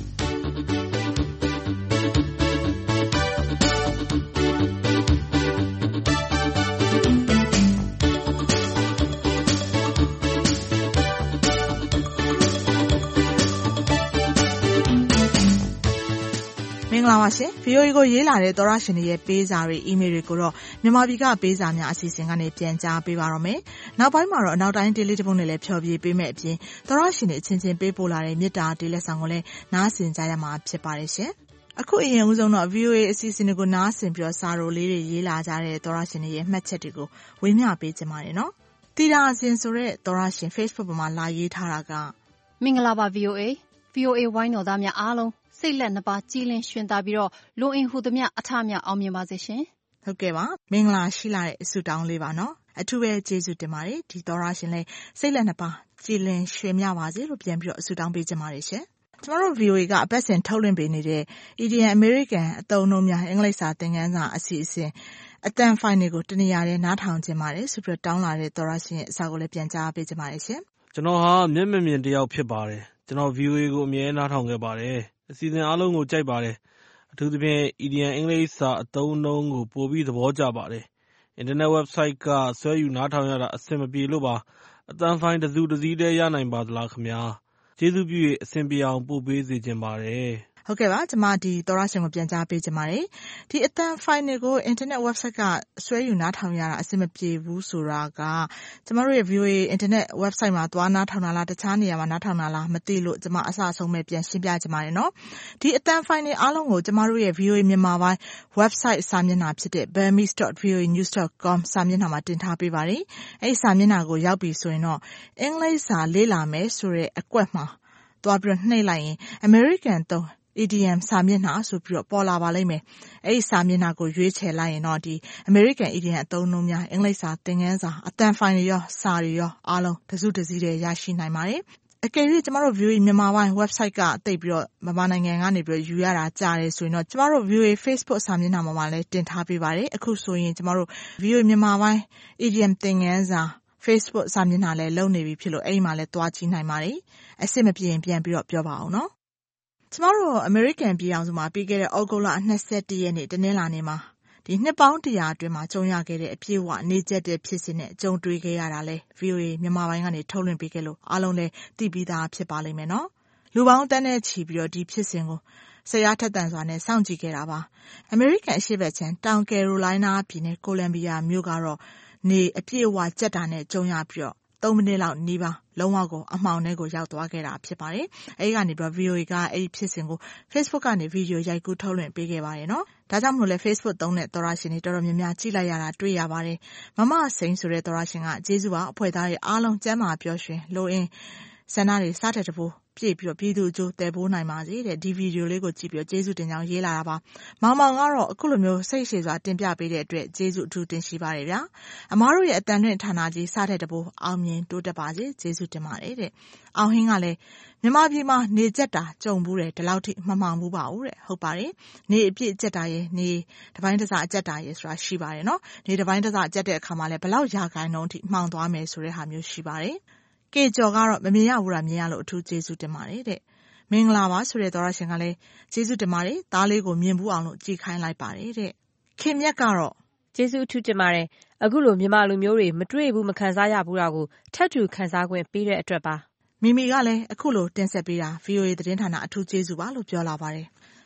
မင်္ဂလာပါရှင် ဗီအိုအေ ကိုရေးလာတဲ့သောရရှင်တွေရဲ့ပေးစာတွေအီးမေးလ်တွေကိုတော့မြန်မာပြည်ကပေးစာများအစီအစဉ်ကနေပြန်ကြားပေးပါတော့မယ်။နောက်ပိုင်းမှာတော့အနောက်တိုင်းဒေးလေးတစ်ပုဒ်နဲ့လည်းဖြောပြပေးမယ့်အပြင်သောရရှင်တွေအချင်းချင်းပေးပို့လာတဲ့မေတ္တာဒေးလက်ဆောင်ကိုလည်းနားဆင်ကြရမှာဖြစ်ပါတယ်ရှင်။အခုအရင်ဦးဆုံးတော့ ဗီအိုအေ အစီအစဉ်တွေကိုနားဆင်ပြီးတော့စာရိုလေးတွေရေးလာကြတဲ့သောရရှင်တွေရဲ့မှတ်ချက်တွေကိုဝေမျှပေးချင်ပါတယ်နော်။တီတာအစဉ်ဆိုတဲ့သောရရှင် Facebook ပေါ်မှာလာရေးထားတာကမင်္ဂလာပါ ဗီအိုအေ ဗီအိုအေ ဝိုင်းတော်သားများအားလုံးစိတ်လက်နှစ်ပါးကြည်လင်ရှင်သာပြီးတော့လူအင်ဟူသမျှအထမြောက်အောင်မြင်ပါစေရှင်။ဟုတ်ကဲ့ပါမင်္ဂလာရှိလာတဲ့အဆုတောင်းလေးပါနော်။အထူးပဲကျေးဇူးတင်ပါတယ်ဒီသောရရှင်လေးစိတ်လက်နှစ်ပါးကြည်လင်ရွှင်မြပါစေလို့ပြန်ပြီးတော့အဆုတောင်းပေးချင်ပါတယ်ရှင်။ကျမတို့ ဗီအိုအေကအပတ်စဉ်ထုတ်လွှင့်ပေးနေတဲ့ Indian American အသုံးအနှုန်းများအင်္ဂလိပ်စာသင်ခန်းစာအစီအစဉ်အတန်ဖိုင်တွေကိုတနေရာနဲ့နားထောင်ချင်ပါတယ်ဆိုပြီးတော့တောင်းလာတဲ့သောရရှင်ရဲ့အစာကိုလည်းပြန်ကြားပေးချင်ပါတယ်ရှင်။ကျွန်တော်ဟာမျက်မမြင်တယောက်ဖြစ်ပါတယ်။ကျွန်တော် ဗီအိုအေ ကိုအမြဲနားထောင်ခဲ့ပါတယ်။အစီအစဉ်အားလုံးကိုကြိုက်ပါတယ်။အထူးသဖြင့် Indian အင်္ဂလိပ်စာအသုံးအနှုန်းကိုပိုပြီးသဘောကျပါတယ်။အင်တာနက် website ကဆွဲယူနားထောင်ရတာအဆင်မပြေလို့ပါ။အသံဖိုင်တစ်စုတစ်စည်းတည်းရနိုင်ပါသလားခင်ဗျာ။ကျေးဇူးပြု၍အဆင်ပြေအောင်ပို့ပေးစေချင်ပါတယ်။ဟုတ်ကဲ့ပါကျမဒီသောရရှင်ကိုပြန်ကြားပေးချင်ပါတယ်ဒီအတန်ဖိုင်တွေကိုအင်တာနက် website ကဆွဲယူနားထောင်ရတာအဆင်မပြေဘူးဆိုတာကကျမတို့ရဲ့ ဗီအိုအေ အင်တာနက် website မှာသွားနားထောင်တာလားတခြားနေရာမှာနားထောင်တာလားမသိလို့ကျမအစအဆုံးပဲပြန်ရှင်းပြချင်ပါတယ်နော်ဒီအတန်ဖိုင်တွေအားလုံးကိုကျမတို့ရဲ့ ဗီအိုအေ မြန်မာပိုင်း website စာမျက်နှာဖြစ်တဲ့ burmese dot voa news dot com စာမျက်နှာမှာတင်ထားပေးပါတယ်အဲ့ဒီစာမျက်နှာကိုရောက်ပြီဆိုရင်တော့အင်္ဂလိပ်စာလေ့လာမယ်ဆိုတဲ့အကွက်မှာသွားပြီးနှိပ်လိုက်ရင် American သုံးidiom စာမျက်နှာဆိုပြီးတော့ပေါ်လာပါလိမ့်မယ်။အဲ့ဒီစာမျက်နှာကိုရွေးချယ်လိုက်ရင်တော့ဒီ American idiom အသုံးအနှုန်းများအင်္ဂလိပ်စာသင်ခန်းစာအတန်ဖိုင်တွေရောစာတွေရောအားလုံးတစုတစည်းတည်းရရှိနိုင်ပါတယ်။အကယ်၍ကျမတို့ ဗီအိုအေ မြန်မာပိုင်း website ကတိတ်ပြီးတော့မြန်မာနိုင်ငံကနေပြီးတော့ယူရတာကြားတယ်ဆိုရင်တော့ကျမတို့ ဗီအိုအေ Facebook စာမျက်နှာမှာလည်းတင်ထားပေးပါတယ်။အခုဆိုရင်ကျမတို့ ဗီအိုအေ မြန်မာပိုင်း idiom သင်ခန်းစာ Facebook စာမျက်နှာလည်းလုပ်နေပြီဖြစ်လို့အဲ့ဒီမှာလည်းတွားကြည့်နိုင်ပါတယ်။အစ်စ်မပြေရင်ပြန်ပြီးတော့ပြောပါအောင်နော်။ကျမတို့အမေရိကန်ပြည်အောင်စုမှာပြီးခဲ့တဲ့ဩဂုတ်လ၂၁ရက်နေ့တနင်္လာနေ့မှာဒီနှစ်ပေါင်းတရာအတွင်းမှာကြုံရခဲ့တဲ့အပြည့်အဝနေကျက်တဲ့ဖြစ်စဉ်နဲ့ကြုံတွေ့ခဲ့ရတာလဲ ဗီအိုအေ မြန်မာပိုင်းကနေထုတ်လွှင့်ပေးခဲ့လို့အားလုံးလည်းသိပြီးသားဖြစ်ပါလိမ့်မယ်နော်လူပေါင်းတန်းနဲ့ချီပြီးတော့ဒီဖြစ်စဉ်ကိုဆရာထက်တန်စွာနဲ့စောင့်ကြည့်ခဲ့တာပါအမေရိကန်အရှေ့ဘက်ခြမ်းတောင်ကယ်ရိုလိုင်းနားပြည်နယ်ကိုလံဘီယာမြို့ကတော့နေအပြည့်အဝကျက်တာနဲ့ကြုံရပြီးတော့သုံးမိနစ်လောက်နီးပါးလုံးဝကိုအမှောင်ထဲကိုရောက်သွားခဲ့တာဖြစ်ပါတယ်။အဲဒီကနေပြီး ဗီအိုအေ ကအဲဒီဖြစ်စဉ်ကို Facebook ကနေဗီဒီယိုရိုက်ကူးထုတ်လွှင့်ပေးခဲ့ပါတယ်နော်။ဒါကြောင့်မလို့လဲ Facebook သုံးတဲ့သောရရှင်တွေတော်တော်များများကြည့်လိုက်ရတာတွေ့ရပါတယ်။မမစိန်ဆိုတဲ့သောရရှင်ကကျေးဇူးပါအဖွဲ့သားတွေအားလုံးကျမ်းမာပျော်ရွှင်လိုအင်းဆန္ဒတွေစားတဲ့တပိုးပြည့်ပြီးတော့ပြည်သူအကျိုးတည်ပိုးနိုင်ပါစေတဲ့ဒီဗီဒီယိုလေးကိုကြည့်ပြီးတော့ကျေးဇူးတင်ကြောင်းရေးလာတာပါမောင်မောင်ကတော့အခုလိုမျိုးစိတ်ရှည်စွာတင်ပြပေးတဲ့အတွက်ကျေးဇူးအထူးတင်ရှိပါတယ်ဗျာအမားတို့ရဲ့အတန်လွင့်ဌာနကြီးစားတဲ့တပိုးအောင်မြင်တိုးတက်ပါစေကျေးဇူးတင်ပါတယ်တဲ့အောင်ဟင်းကလည်းမြန်မာပြည်မှာနေကျက်တာကြုံဘူးတယ်ဒီလောက်ထိမမှောင်ဘူးပါဘူးတဲ့ဟုတ်ပါတယ်နေအပြည့်ကျက်တာရဲ့နေတစ်ပိုင်းတစ်စအကျက်တာရဲ့ဆိုတာရှိပါတယ်နော်နေတစ်ပိုင်းတစ်စအကျက်တဲ့အခါမှာလည်းဘလောက်ရာခိုင်နှုန်းထိမှောင်သွားမယ်ဆိုတဲ့ဟာမျိုးရှိပါတယ်ကေကျော်ကတော့မမြင်ရဘူးလားမြင်ရလို့အထူးကျေးဇူးတင်ပါတယ်တဲ့မင်္ဂလာပါဆိုတဲ့သောရရှင်ကလည်းကျေးဇူးတင်ပါတယ်သားလေးကိုမြင်ဘူးအောင်လို့ကြည်ခိုင်းလိုက်ပါတယ်တဲ့ခင်မြတ်ကတော့ကျေးဇူးအထူးတင်ပါတယ်အခုလိုမြန်မာလူမျိုးတွေမတွေ့ဘူးမခံစားရဘူးတာကိုထပ်တူခံစားခွင့်ပေးတဲ့အတွက်ပါမိမိကလည်းအခုလိုတင်ဆက်ပေးတာ ဗီအိုအေ သတင်းဌာနအထူးကျေးဇူးပါလို့ပြောလာပါတယ်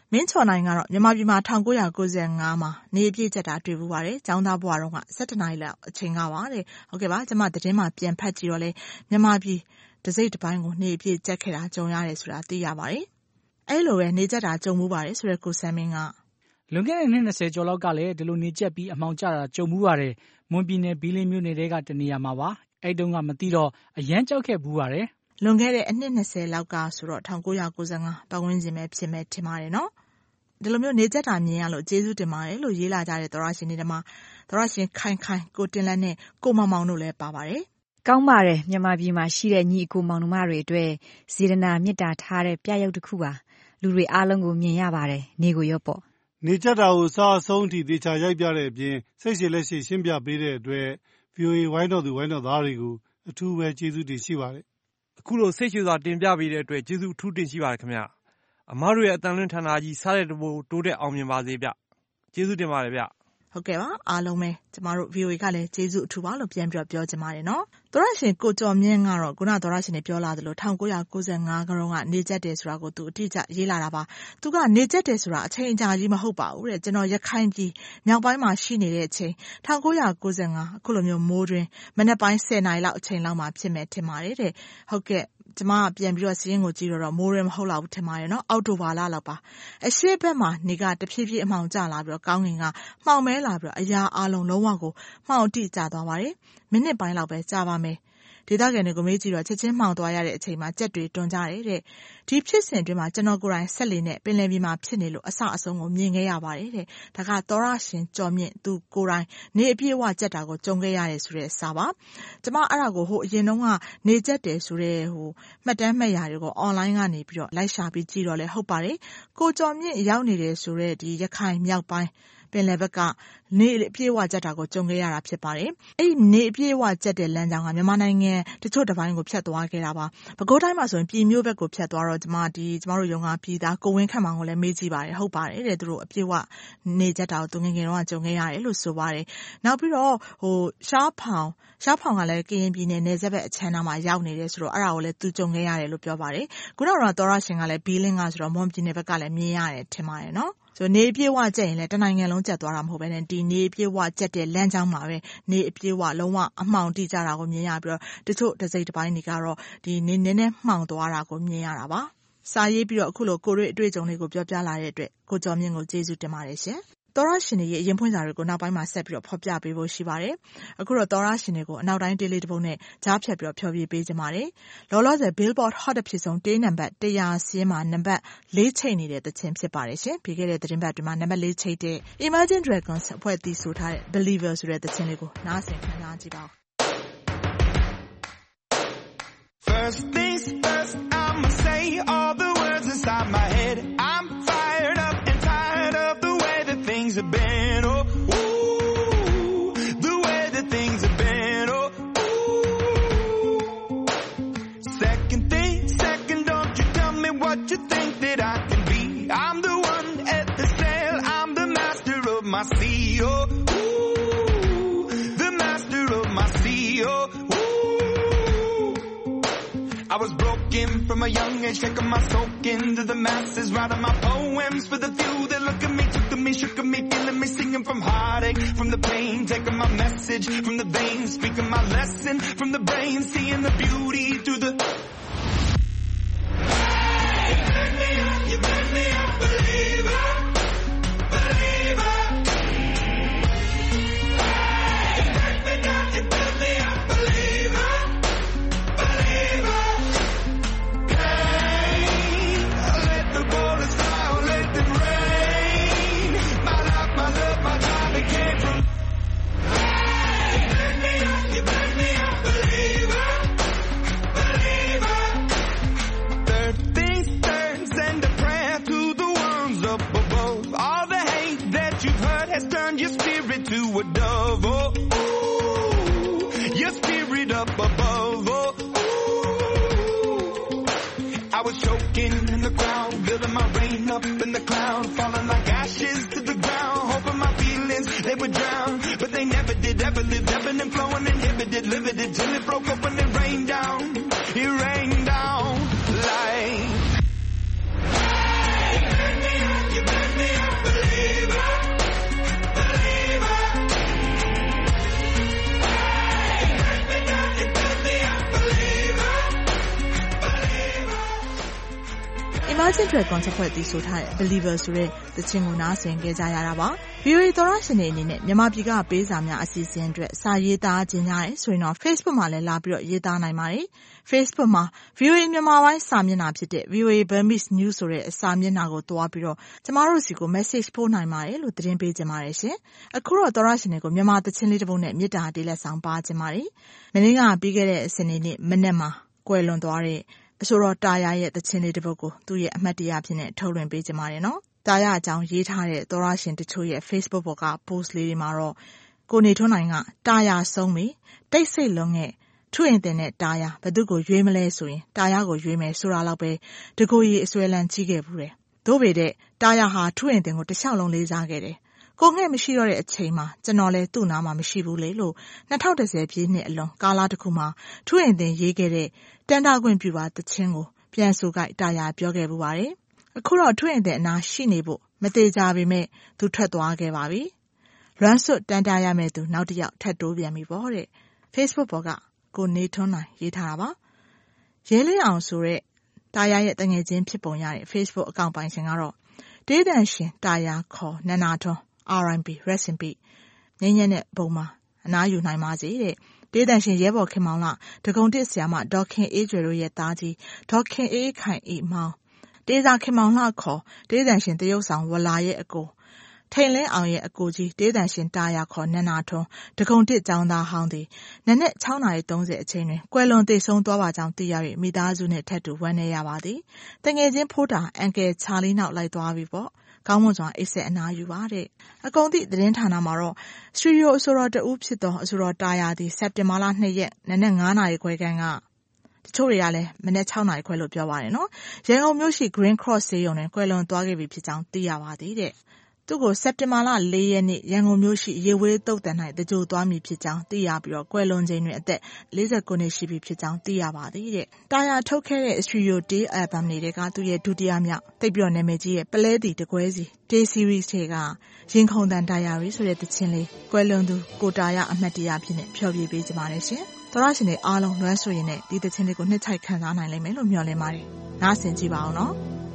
မင်းချော်နိုင်ကတော့မြန်မာပြည်မှာ၁၉၉၅မှာနေပြည့်ကျက်တာတွေ့ဘူးပါတယ်။ကျောင်းသားဘဝတုန်းက၁၇နာရီလောက်အချိန်ကပါတဲ့။ဟုတ်ကဲ့ပါကျွန်မသတင်းမှာပြန်ဖတ်ကြည့်တော့လေမြန်မာပြည်တစိတ်တစ်ပိုင်းကိုနေပြည့်ကျက်ခဲ့တာကြုံရတယ်ဆိုတာသိရပါတယ်။အဲ့လိုပဲနေကျက်တာကြုံမှုပါတယ်ဆိုတဲ့ကိုဆန်းမင်းကလွန်ခဲ့တဲ့နှစ်၂၀ကျော်လောက်ကလည်းဒီလိုနေကျက်ပြီးအမှောင်ကျတာကြုံမှုပါတယ်။မွန်ပြည်နယ်ဘီလင်းမြို့နယ်တဲကတနေရာမှာပါ။အဲ့တုန်းကမသိတော့အရန်ကြောက်ခဲ့ဘူးပါတယ်။လွန်ခဲ့တဲ့အနှစ်၂၀လောက်ကဆိုတော့၁၉၉၅ပတ်ဝန်းကျင်ပဲဖြစ်မဲ့ထင်ပါတယ်နော်။ဒီလိုမျိုးနေကျက်တာမြင်ရလို့ကျေးဇူးတင်ပါတယ်လို့ရေးလာကြတဲ့သောရရှင်တွေမှာသောရရှင်ခိုင်ခိုင်ကိုတင်လက်နဲ့ကိုမောင်မောင်တို့လည်းပါပါတယ်။ကောင်းပါတယ်မြန်မာပြည်မှာရှိတဲ့ညီအကိုမောင်နှမတွေအတွက်စေတနာမေတ္တာထားတဲ့ပြရုပ်တစ်ခုပါလူတွေအားလုံးကိုမြင်ရပါတယ်နေကိုရောပေါ့နေကျက်တာကိုစားအဆုံးထိတေချာရိုက်ပြတဲ့အပြင်စိတ်ရှည်လက်ရှိရှင်းပြပေးတဲ့အတွက် ဗီအိုအေ ဝိုင်းတော်သူဝိုင်းတော်သားတွေကိုအထူးပဲကျေးဇူးတင်ရှိပါတယ်အခုလိုစိတ်ရှည်စွာတင်ပြပေးတဲ့အတွက်ကျေးဇူးအထူးတင်ရှိပါတယ်ခင်ဗျအမားတို့ရဲ့အတန်လွင့်ဌာနကြီးစားတဲ့တဘိုးတိုးတဲ့အောင်မြင်ပါစေဗျကျေးဇူးတင်ပါတယ်ဗျဟုတ်ကဲ့ပါအားလုံးပဲကျမတို့ ဗီအိုအေ ကလည်းကျေးဇူးအထူးပါလို့ပြန်ပြောပြောချင်ပါတယ်နော်သောရရှင်ကိုကျော်မြင့်ကတော့ခုနသောရရှင်တွေပြောလာသလို၁၉၉၅ခုနှစ်ကနေကျက်တယ်ဆိုတာကိုသူအတိအကျရေးလာတာပါသူကနေကျက်တယ်ဆိုတာအချိန်အကြာကြီးမဟုတ်ပါဘူးတဲ့ကျွန်တော်ရခိုင်ပြည်မြောက်ပိုင်းမှာရှိနေတဲ့အချိန်၁၉၉၅အခုလိုမျိုးမိုးတွင်မနေ့ပိုင်း၁၀နာရီလောက်အချိန်လောက်မှာဖြစ်မယ်ထင်ပါတယ်တဲ့ဟုတ်ကဲ့ကျမပြန်ပြီးတော့စီးရင်ကိုကြည့်တော့မိုးရဲမဟုတ်တော့ဘူးထင်ပါတယ်နော်အောက်တိုဘာလလောက်ပါအရှိဘက်မှာနေကတဖြည်းဖြည်းအမှောင်ကျလာပြီးတော့ကောင်းကင်ကမှောင်မဲလာပြီးတော့အရာအလုံးလုံးဝကိုမှောင်တိကျသွားပါတယ်မိနစ်ပိုင်းလောက်ပဲကြာပါမယ်ဒေသခံတွေကိုမေးကြည့်တော့ချက်ချင်းမှောင်သွားရတဲ့အချိန်မှာကြက်တွေတွန်းကြတယ်တဲ့ဒီဖြစ်စဉ်အတွင်းမှာကျွန်တော်ကိုယ်တိုင်ဆက်လီနဲ့ပင်လယ်ပြင်မှာဖြစ်နေလို့အဆအဆုံးကိုမြင်ခဲ့ရပါတယ်တဲ့ဒါကသောရရှင်ကျော်မြင့်သူကိုယ်တိုင်နေအပြည့်အဝကြက်တာကိုကြုံခဲ့ရတယ်ဆိုတဲ့စာပါကျမအဲ့ဒါကိုဟိုအရင်တုန်းကနေကြက်တယ်ဆိုတဲ့ဟိုမှတ်တမ်းမှတ်ရာတွေကို online ကနေပြီးတော့လိုက်ရှာပြီးကြည့်တော့လဲဟုတ်ပါတယ်ကိုကျော်မြင့်ရောက်နေတယ်ဆိုတဲ့ဒီရခိုင်မြောက်ပိုင်းပင်လယ်ဘက်ကနေအပြည့်အဝကြက်တာကိုကြုံခဲ့ရတာဖြစ်ပါတယ်။အဲ့ဒီနေအပြည့်အဝကြက်တဲ့လမ်းကြောင်းကမြန်မာနိုင်ငံတချို့တစ်ပိုင်းကိုဖြတ်သွားခဲ့တာပါ။ပဲခူးတိုင်းမှာဆိုရင်ပြည်မျိုးဘက်ကိုဖြတ်သွားတော့ကျမဒီကျမတို့ရုံကပြည်သားကိုဝင်းခန့်မောင်ကိုလည်းမေးကြည့်ပါတယ်ဟုတ်ပါတယ်တဲ့သူတို့အပြည့်အဝနေကြက်တာကိုသူငယ်ငယ်တော့ကြုံခဲ့ရတယ်လို့ဆိုပါတယ်။နောက်ပြီးတော့ဟိုရှားဖောင်ရှားဖောင်ကလည်းကရင်ပြည်နယ်နယ်စပ်ဘက်အချမ်းနာမှာရောက်နေတယ်ဆိုတော့အဲ့ဒါကိုလည်းသူကြုံခဲ့ရတယ်လို့ပြောပါတယ်။ခုနကတော့သောရရှင်ကလည်းဘီလင်းကဆိုတော့မွန်ပြည်နယ်ဘက်ကလည်းမြင်ရတယ်ထင်ပါတယ်နော်။ဆိုနေပြေဝကျက်ရင်လည်းတနိုင်ငံလုံးကျက်သွားတာမဟုတ်ဘဲနဲ့ဒီနေပြေဝကျက်တဲ့လမ်းကြောင်းမှာပဲနေအပြေဝလုံးဝအမှောင်တိကျတာကိုမြင်ရပြီးတော့တချို့တစိမ့်တစ်ပိုင်းတွေကတော့ဒီနေနည်းနည်းမှောင်သွားတာကိုမြင်ရတာပါစာရေးပြီးတော့အခုလိုကိုရွေးအတွေ့အကြုံတွေကိုပြောပြလာတဲ့အတွက်ကိုကျော်မြင့်ကိုကျေးဇူးတင်ပါတယ်ရှင်သောရရှင်တွေရဲ့အရင်ဖွင့်စာတွေကိုနောက်ပိုင်းမှာဆက်ပြီးတော့ဖော်ပြပေးဖို့ရှိပါတယ်။အခုတော့သောရရှင်တွေကိုအနောက်တိုင်းတေးလေးတစ်ပုဒ်နဲ့ကြားဖြတ်ပြီးတော့ဖျော်ဖြေပေးကြပါတယ်။လောလောဆယ် Billboard Hot အဖြစ်ဆုံးတေးနံပါတ်၁၀၀စီးမှာနံပါတ်၄ချိတ်နေတဲ့သချင်းဖြစ်ပါတယ်ရှင်။ပြီးခဲ့တဲ့သတင်းပတ်တွေမှာနံပါတ်၄ချိတ်တဲ့ Imagine Dragons အဖွဲ့အစည်းဆိုထားတဲ့ Believer ဆိုတဲ့သချင်းလေးကိုနားဆင်ခံစားကြည့်ပါဦး။ First things first, I'ma say all the words inside my head. I'm fired up and tired of the way that things have been. Oh, ooh, the way that things have been. Oh, ooh. Second thing, second, don't you tell me what you think that I can be. I'm the one at the sail. I'm the master of my sea. Oh, ooh, the master of my sea. Oh, ooh. I was broken from a young age, taking my soak into the masses, writing my poems for the few that look at me, took at me, shook at me, feeling me, singing from heartache, from the pain, taking my message from the veins, speaking my lesson from the brain, seeing the beauty through the... Hey, you make me up, you make me up, believer, believer. Hey, you take me down, you build me up, believer, believer. Turn your spirit to a dove, oh, ooh, your spirit up above, oh, ooh. I was choking in the crowd, building my rain up in the cloud, falling like ashes to the ground, hoping my feelings, they would drown, but they never did, ever lived, ebbing and flowing, inhibited, limited, till it broke open and rained down, it rained down like... Hey, you make me up, you Imagine Dragon ချက်ဖွဲ့တည်ဆိုထားတဲ့ Believer ဆိုတဲ့သချင်းကိုနားဆင်ခဲ့ကြရတာပါ။ ဗီအိုအေ သောတရှင်တွေအနေနဲ့မြန်မာပြည်ကပေးစာများအစီအစဉ်အတွက်စာရေးသားခြင်းကြတယ်ဆိုရင်တော့ Facebook မှာလည်းလာပြီးတော့ရေးသားနိုင်ပါတယ်။ Facebook မှာ ဗီအိုအေ မြန်မာပိုင်းစာမျက်နှာဖြစ်တဲ့ ဗီအိုအေ Burmese News ဆိုတဲ့စာမျက်နှာကိုတွားပြီးတော့ကျမတို့စီကို message ပို့နိုင်ပါတယ်လို့သတင်းပေးခြင်းပါတယ်ရှင်။အခုတော့သောတရှင်တွေကိုမြန်မာသချင်းလေးတစ်ပုဒ်နဲ့မေတ္တာတေးလက်ဆောင်ပါခြင်းပါတယ်။မနေ့ကပြီးခဲ့တဲ့စနေနေ့မနေ့မှာကွယ်လွန်သွားတဲ့အဆိုတော်တာယာရဲ့သချင်းလေးတစ်ပုဒ်ကိုသူ့ရဲ့အမှတ်တရဖြစ်နေထုတ်လွှင့်ပေးခြင်းပါတယ်နော်။တာယာအကြောင်းရေးထားတဲ့သောတရှင်တချို့ရဲ့ Facebook ပေါ်က post လေးတွေမှာတော့ကိုနေထွန်းနိုင်ကတာယာဆုံးပြီတိတ်ဆိတ်လွန်ခဲ့ထွင်တင်တဲ့တာယာဘသူကိုရွေးမလဲဆိုရင်တာယာကိုရွေးမယ်ဆိုတာလောက်ပဲတကိုယ်ကြီးအစွဲလန်းကြီးခဲ့ဘူးတယ်။သို့ပေတဲ့တာယာဟာထွင်တင်ကိုတစ်လျှောက်လုံးလေးစားခဲ့တယ်။ကိုငှဲ့မရှိတော့တဲ့အချိန်မှာကျွန်တော်လည်းသူ့နားမှာမရှိဘူးလေလို့၂၀၁၀ပြည့်နှစ်အလွန်ကာလတစ်ခုမှာထွင်တင်ရေးခဲ့တဲ့တန်တာခွင့်ပြုပါသချင်းကိုပြန်ဆိုကြတာယာပြောခဲ့ပူပါတယ်။အခုတော့ထွင်တင်အနာရှိနေဖို့မသေးကြပေမဲ့သူထွက်သွားခဲ့ပါပြီ။လွမ်းစွတ်တန်တာရမဲ့သူနောက်တစ်ယောက်ထပ်တိုးပြန်ပြီပေါ့တဲ့။ Facebook ပေါ်ကကိုနေထွန်းနိုင်ရေးထားတာပါ။ရဲလေးအောင်ဆိုတဲ့တာယာရဲ့တငယ်ချင်းဖြစ်ပုံရတဲ့ Facebook အကောင့်ပိုင်ရှင်ကတော့ဒေးတန်ရှင်တာယာခေါ်နန္နာထွန်း R I P Rest in Peace ငင်းညက်တဲ့ဘုံမှာအနားယူနိုင်ပါစေတဲ့ဒေးတန်ရှင်ရဲဘော်ခင်မောင်လာဒဂုံတစ်ဆရာမဒေါခင်အေးကျွယ်တို့ရဲ့သားကြီးဒေါခင်အေးခိုင်အေးမောင်ဒေးသာခင်မောင်လှခေါ်ဒေးတန်ရှင်တရုတ်ဆောင်ဝလာရဲ့အကိုထိန်လင်းအောင်ရဲ့အကိုကြီးဒေးတန်ရှင်တာယာခေါ်နန္နာထွန်းဒဂုံတစ်ကျောင်းသားဟောင်းသည်နနက်၆နာရီ၃၀အချိန်တွင်ကွယ်လွန်သေဆုံးသွားပါကြောင်းသိရ၍မိသားစုနှင့်ထပ်တူဝမ်းနည်းရပါသည်တငယ်ချင်းဖိုးတာအန်ကယ်ချာလီနောက်လိုက်သွားပြီပေါ့ကောင်းမွန်စွာအိတ်ဆက်အနားယူပါတဲ့အကုန်သည့်သတင်းဌာနမှာတော့စတူဒီယိုအဆိုတော်တဦးဖြစ်သောအဆိုတော်တာယာသည်စက်တင်ဘာလ၂ရက်နနက်၅နာရီခွဲခန့်ကတချို့တွေကလည်းမနက်၆နာရီခွဲလို့ပြောပါတယ်နော်ရန်ကုန်မြို့ရှိ Green Cross ဆေးရုံတွင်ကွယ်လွန်သွားခဲ့ပြီဖြစ်ကြောင်းသိရပါသည်တဲ့သူ့ကိုစက်တင်ဘာလ၄ရက်နေ့ရန်ကုန်မြို့ရှိရေဝေးတုတ်တန်၌တကြိုသွားမည်ဖြစ်ကြောင်းသိရပြီးတော့ကွယ်လွန်ချိန်တွင်အသက်၄၉နှစ်ရှိပြီဖြစ်ကြောင်းသိရပါသည်တဲ့တာယာထုတ်ခဲ့တဲ့ Studio Day Album တွေကသူ့ရဲ့ဒုတိယမြောက်သိပ်ပြောနာမည်ကြီးရဲ့ပလဲတီတကွဲစီ Day Series တွေကရင်ခုန်တန်တာယာရီဆိုတဲ့သချင်းလေးကွယ်လွန်သူကိုတာယာအမှတ်တရဖြစ်နေဖျော်ဖြေပေးကြပါနဲ့ရှင်သောရရှင်တွေအားလုံးလွမ်းဆိုရင်လည်းဒီသချင်းလေးကိုနှစ်ချိုက်ခံစားနိုင်လိမ့်မယ်လို့မျှော်လင့်ပါတယ်နားဆင်ကြည့်ပါအောင်နော်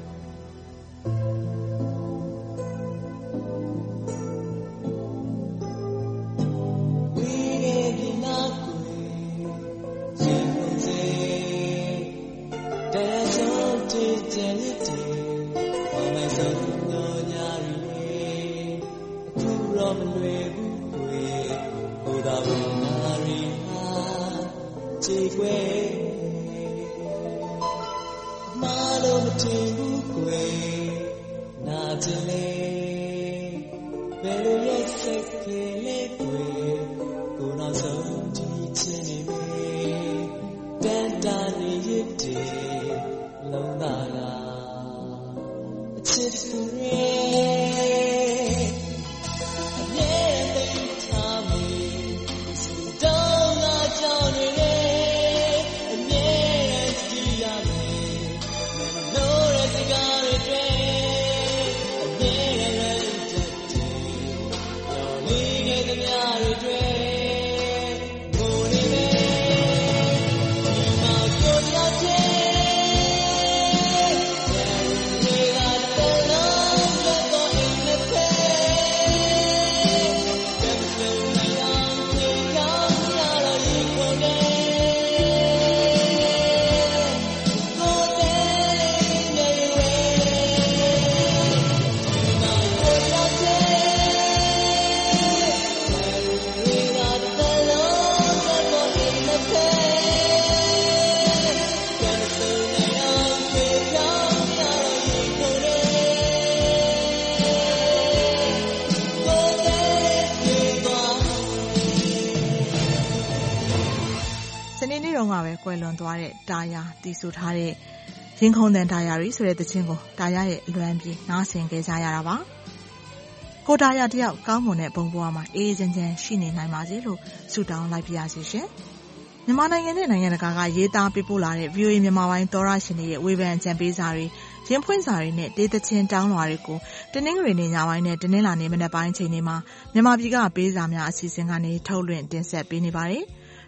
ကွယ်လွန်သွားတဲ့တာယာတည်ဆိုထားတဲ့ရင်ခုန်တန်တာယာရီဆိုတဲ့သချင်းကိုတာယာရဲ့လွမ်းပြီးနားဆင်ကြကြရတာပါကိုတာယာတယောက်ကောင်းမွန်တဲ့ဘုံဘဝမှာအေးအေးချမ်းချမ်းရှိနေနိုင်ပါစေလို့ဆုတောင်းလိုက်ပါရစေရှင်မြန်မာနိုင်ငံနဲ့နိုင်ငံတကာကရေးသားပေးပို့လာတဲ့ ဗီအိုအေ မြန်မာပိုင်းသောရရှင်တွေရဲ့ဝေဖန်ကြံပေးစာတွေရင်ဖွင့်စာတွေနဲ့ဒေသချင်းတောင်းလွှာတွေကိုတနင်္ဂနွေနေ့ညပိုင်းနဲ့တနင်္လာနေ့မနက်ပိုင်းချိန်တွေမှာမြန်မာပြည်ကပေးစာများအစီအစဉ်ကနေထုတ်လွှင့်တင်ဆက်ပေးနေပါတယ်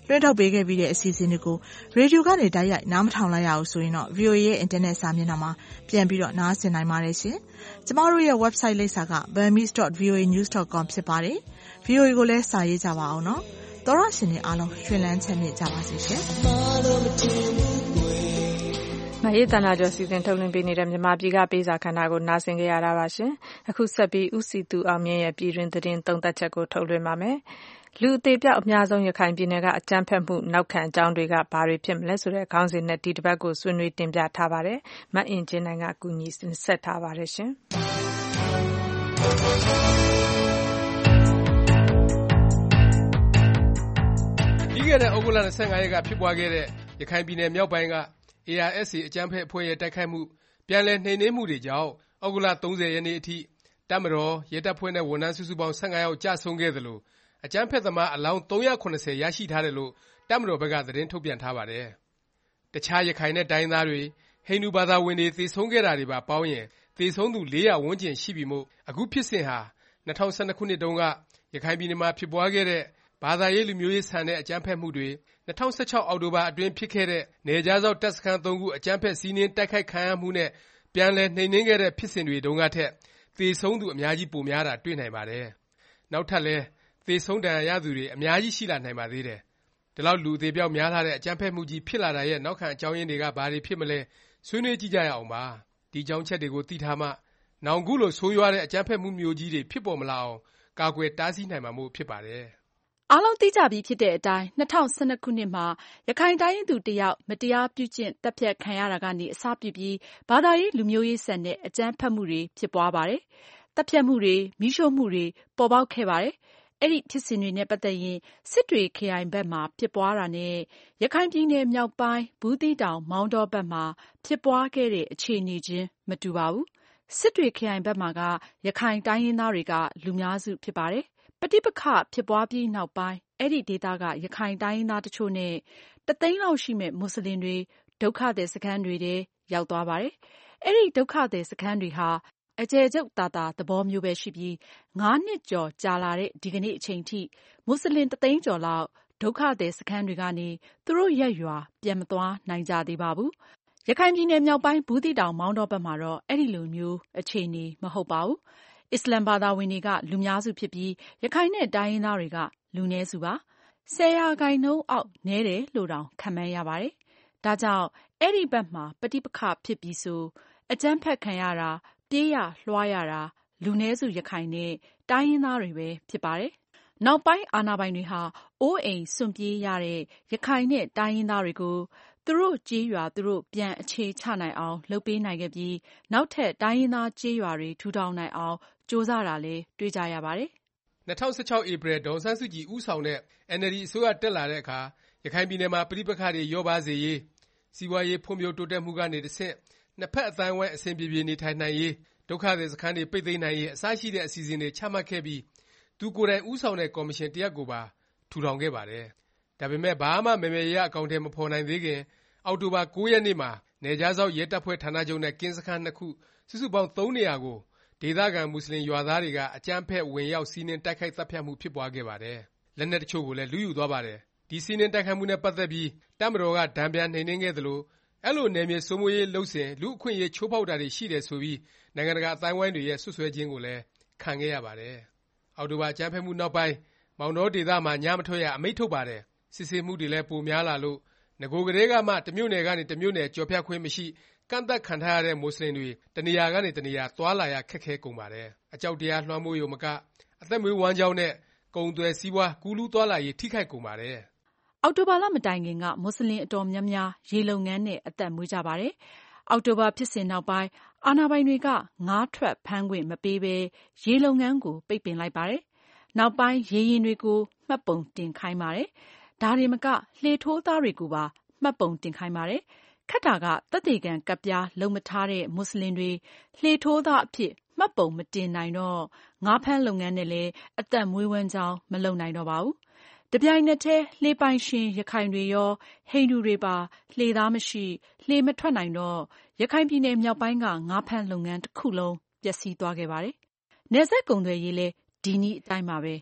လွှင့်ထုတ်ပေးခဲ့ပြီးတဲ့အစီအစဉ်တွေကိုရေဒီယိုကနေတိုက်ရိုက်နားမထောင်လိုက်ရဘူးဆိုရင်တော့ ဗီအိုအေ ရဲ့အင်တာနက်စာမျက်နှာမှာပြန်ပြီးတော့နားဆင်နိုင်ပါတယ်ရှင်။ကျမတို့ရဲ့ website လိပ်စာက burmese dot v o a news dot com ဖြစ်ပါတယ်။ ဗီအိုအေကိုလည်းစာရေးကြပါအောင်နော်။သောရရှင်တွေအားလုံးရွှင်လန်းချမ်းမြေ့ကြပါစေရှင်။မအေးတနာကျော်စီစဉ်ထုတ်လွှင့်ပေးနေတဲ့မြန်မာပြည်ကပေးစာခန္ဓာကိုနားဆင်ကြရတာပါရှင်။အခုဆက်ပြီးဦးစီသူအောင်မြင့်ရဲ့ပြည်တွင်သတင်းသုံးသပ်ချက်ကိုထုတ်လွှင့်ပါမယ်။လူအသေးပြောက်အများဆုံးရခိုင်ပြည်နယ်ကအကြမ်းဖက်မှုနောက်ခံအကြောင်းတွေကဘာတွေဖြစ်မလဲဆိုတဲ့ခေါင်းစဉ်နဲ့ဒီတစ်ပတ်ကိုဆွေးနွေးတင်ပြထားပါတယ်။မအင်ဂျင်နိုင်ကကူညီဆက်ထားပါတယ်ရှင်။ပြီးခဲ့တဲ့ဩဂုတ်လ၂၅ရက်ကဖြစ်ပွားခဲ့တဲ့ရခိုင်ပြည်နယ်မြောက်ပိုင်းက အေအာအက်စ်အေ အကြမ်းဖက်အဖွဲ့ရဲ့တိုက်ခိုက်မှုပြန်လည်နှိမ်နင်းမှုတွေကြောင့်ဩဂုတ်လ၃၀ရက်နေ့အထိတပ်မတော်ရဲတပ်ဖွဲ့နဲ့ဝန်ထမ်းစုစုပေါင်း၁၅ယောက်ကျဆုံးခဲ့သလိုအကြမ်းဖက်သမားအလောင်း၃၇၀ရရှိထားတယ်လို့တပ်မတော်ဘက်ကသတင်းထုတ်ပြန်ထားပါတယ်။တခြားရခိုင်နဲ့တိုင်းသားတွေဟိန္ဒူဘာသာဝင်တွေသေဆုံးခဲ့တာတွေပါပေါင်းရင်သေဆုံးသူလေးရာဝန်းကျင်ရှိပြီမို့အခုဖြစ်စဉ်ဟာ၂၀၁၂ခုနှစ်တုန်းကရခိုင်ပြည်နယ်မှာဖြစ်ပွားခဲ့တဲ့ဘာသာရေးလူမျိုးရေးဆန်တဲ့အကြမ်းဖက်မှုတွေ၂၀၁၆အောက်တိုဘာအတွင်းဖြစ်ခဲ့တဲ့နယ်ခြားစောင့်တပ်စခန်းသုံးခုအကြမ်းဖက်စီးနင်းတိုက်ခိုက်ခံရမှုနဲ့ပြန်လည်နှိမ်နင်းခဲ့တဲ့ဖြစ်စဉ်တွေတုန်းကထက်သေဆုံးသူအများကြီးပိုများတာတွေ့နိုင်ပါတယ်။နောက်ထပ်လည်းသေဆုံးဒဏ်ရာရသူတွေအများကြီးရှိလာနိုင်ပါသေးတယ်။ဒီလောက်လူအသေပြောက်များလာတဲ့အကြမ်းဖက်မှုကြီးဖြစ်လာတာရဲ့နောက်ခံအကြောင်းရင်းတွေကဘာတွေဖြစ်မလဲဆွေးနွေးကြည့်ကြရအောင်ပါ။ဒီအကြောင်းချက်တွေကိုသိထားမှနောင်ခုလိုဆိုးရွားတဲ့အကြမ်းဖက်မှုမျိုးကြီးတွေဖြစ်ပေါ်မလာအောင်ကာကွယ်တားဆီးနိုင်မှာမို့ဖြစ်ပါတယ်။အားလုံးသိကြပြီးဖြစ်တဲ့အတိုင်း၂၀၁၂ခုနှစ်မှာရခိုင်တိုင်းရင်းသူတယောက်မတရားပြုကျင့်တပ်ဖြတ်ခံရတာကနေအစပြုပြီးဘာသာရေးလူမျိုးရေးဆန်တဲ့အကြမ်းဖက်မှုတွေဖြစ်ပွားပါတယ်။တပ်ဖြတ်မှုတွေမီးရှို့မှုတွေပေါ်ပေါက်ခဲ့ပါတယ်။အဲ့ဒီဖြစ်စဉ်တွေနဲ့ပတ်သက်ရင်စစ်တွေခရိုင်ဘက်မှာဖြစ်ပွားတာနဲ့ရခိုင်ပြည်နယ်မြောက်ပိုင်းဘူးသီးတောင်မောင်းတောဘက်မှာဖြစ်ပွားခဲ့တဲ့အခြေအနေချင်းမတူပါဘူး။စစ်တွေခရိုင်ဘက်မှာကရခိုင်တိုင်းရင်းသားတွေကလူများစုဖြစ်ပါတယ်။ပဋိပက္ခဖြစ်ပွားပြီးနောက်ပိုင်းအဲ့ဒီဒေသကရခိုင်တိုင်းရင်းသားတချို့နဲ့တသိန်းလောက်ရှိမဲ့မွတ်စလင်တွေဒုက္ခသည်စခန်းတွေထဲရောက်သွားပါတယ်။အဲ့ဒီဒုက္ခသည်စခန်းတွေဟာအကျယ်ချုပ်သာသာသဘောမျိုးပဲရှိပြီးငါးနှစ်ကျော်ကြာလာတဲ့ဒီကနေ့အချိန်ထိမွတ်စလင်တသိန်းကျော်လောက်ဒုက္ခသည်စခန်းတွေကနေသူတို့ရက်ရွာပြန်မသွားနိုင်ကြသေးပါဘူး။ရခိုင်ပြည်နယ်မြောက်ပိုင်းဘူးသီးတောင်မောင်းတောဘက်မှာတော့အဲ့ဒီလိုမျိုးအခြေအနေမဟုတ်ပါဘူး။အစ္စလာမ်ဘာသာဝင်တွေကလူများစုဖြစ်ပြီးရခိုင်နဲ့တိုင်းရင်းသားတွေကလူနည်းစုပါဆယ်ရာခိုင်နှုန်းအောက်နည်းတယ်လို့တောင်ခန့်မှန်းရပါတယ်။ဒါကြောင့်အဲ့ဒီဘက်မှာပဋိပက္ခဖြစ်ပြီးဆိုအကြမ်းဖက်ခံရတာပြေးရလွှားရတာလူနည်းစုရခိုင်နဲ့တိုင်းရင်းသားတွေပဲဖြစ်ပါတယ်။နောက်ပိုင်းအာဏာပိုင်တွေဟာအိုးအိမ်စွန့်ပြေးရတဲ့ရခိုင်နဲ့တိုင်းရင်းသားတွေကိုသူတို့ကြေးရွာသူတို့ပြန်အခြေချနိုင်အောင်လုပ်ပေးနိုင်ခဲ့ပြီးနောက်ထပ်တိုင်းရင်းသားကြေးရွာတွေထူထောင်နိုင်အောင်ကြိုးစားတာလည်းတွေ့ကြရပါတယ်။၂၀၁၆ဧပြီဒေါ်အောင်ဆန်းစုကြည်ဦးဆောင်တဲ့အင်န်အယ်လ်ဒီအစိုးရတက်လာတဲ့အခါရခိုင်ပြည်နယ်မှာပဋိပက္ခတွေလျော့ပါးစေရေးစီးပွားရေးဖွံ့ဖြိုးတိုးတက်မှုကနေတဆင့်နှစ်ဖက်အသိုင်းအဝိုင်းအဆင်ပြေပြေနေထိုင်နိုင်ရေးဒုက္ခသည်စခန်းတွေပိတ်သိမ်းနိုင်ရေးအစရှိတဲ့အစီအစဉ်တွေချမှတ်ခဲ့ပြီးသူကိုယ်တိုင်ဦးဆောင်တဲ့ကော်မရှင်တစ်ရပ်ကိုပါထူထောင်ခဲ့ပါတယ်။ဒါပေမဲ့ဘာမှမယ်မယ်ရရအကောင်အထည်မဖော်နိုင်သေးခင်အောက်တိုဘာ၉ရက်နေ့မှာနယ်ခြားစောင့်ရဲတပ်ဖွဲ့ဌာနချုပ်နဲ့ကင်းစခန်းနှစ်ခုစုစုပေါင်းသုံးနေရာကိုဒေသခံမွတ်စလင်ရွာသားတွေကအကြမ်းဖက်ဝင်ရောက်စီးနင်းတိုက်ခိုက်သတ်ဖြတ်မှုဖြစ်ပွားခဲ့ပါတယ်။လက်နက်တချို့ကိုလည်းလုယူသွားပါတယ်။ဒီစီးနင်းတိုက်ခိုက်မှုနဲ့ပတ်သက်ပြီးတပ်မတော်ကဒဏ်ပြန်နှိမ်နင်းခဲ့သလိုအဲ့လိုနယ်မြေစိုးမိုးရေးလုပ်စဉ်လူအခွင့်အရေးချိုးဖောက်တာတွေရှိတယ်ဆိုပြီးနိုင်ငံတကာအသိုင်းအဝိုင်းတွေရဲ့ဆွဆွဲခြင်းကိုလည်းခံခဲ့ရပါတယ်။အောက်တိုဘာအကြမ်းဖက်မှုနောက်ပိုင်းမောင်တောဒေသမှာညမထွက်ရအမိန့်ထုတ်ပါတယ်။စစ်ဆေးမှုတွေလည်းပိုများလာလို့ငကိုကလေးကမှတမြို့နယ်ကနေတမြို့နယ်ကြော်ဖြတ်ခွင့်မရှိကန့်သက်ခံထားရတဲ့မွတ်စလင်တွေတနေရာကနေတနေရာသွားလာရခက်ခဲကုန်ပါတယ်။အကြောက်တရားလွှမ်းမိုးရုံမကအသက်မွေးဝမ်းကြောင်းနဲ့ကုန်သွယ်စီးပွားကူးလူးသွားလာရေးထိခိုက်ကုန်ပါတယ်။အောက်တိုဘာလမတိုင်ခင်ကမွတ်စလင်အတော်များများရေလုပ်ငန်းနဲ့အသက်မွေးကြပါတယ်။အောက်တိုဘာဖြစ်စဉ်နောက်ပိုင်းအာဏာပိုင်တွေကငါးထွက်ဖမ်းခွင့်မပေးဘဲရေလုပ်ငန်းကိုပိတ်ပင်လိုက်ပါတယ်။နောက်ပိုင်းရေရင်တွေကိုမှတ်ပုံတင်ခိုင်းပါတယ်။ဒါတွေမကလှေထိုးသားတွေကိုပါမှတ်ပုံတင်ခိုင်းပါတယ်။ခက်တာကသက်သေခံကဒ်ပြားလုံမထားတဲ့မွတ်စလင်တွေလှေထိုးသားအဖြစ်မှတ်ပုံမတင်နိုင်တော့ငါးဖမ်းလုပ်ငန်းနဲ့လည်းအသက်မွေးဝမ်းကြောင်းမလုပ်နိုင်တော့ပါဘူး။တပြိုင်နက်တည်းလှေပိုင်ရှင်ရခိုင်တွေရောဟိန္ဒူတွေပါလှေသားမရှိလှေမထွက်နိုင်တော့ရခိုင်ပြည်နယ်မြောက်ပိုင်းကငါးဖမ်းလုပ်ငန်းတစ်ခုလုံးပျက်စီးသွားခဲ့ပါတယ်။နယ်စပ်ကုန်သွယ်ရေးလည်းဒီနည်းအတိုင်းပါပဲ။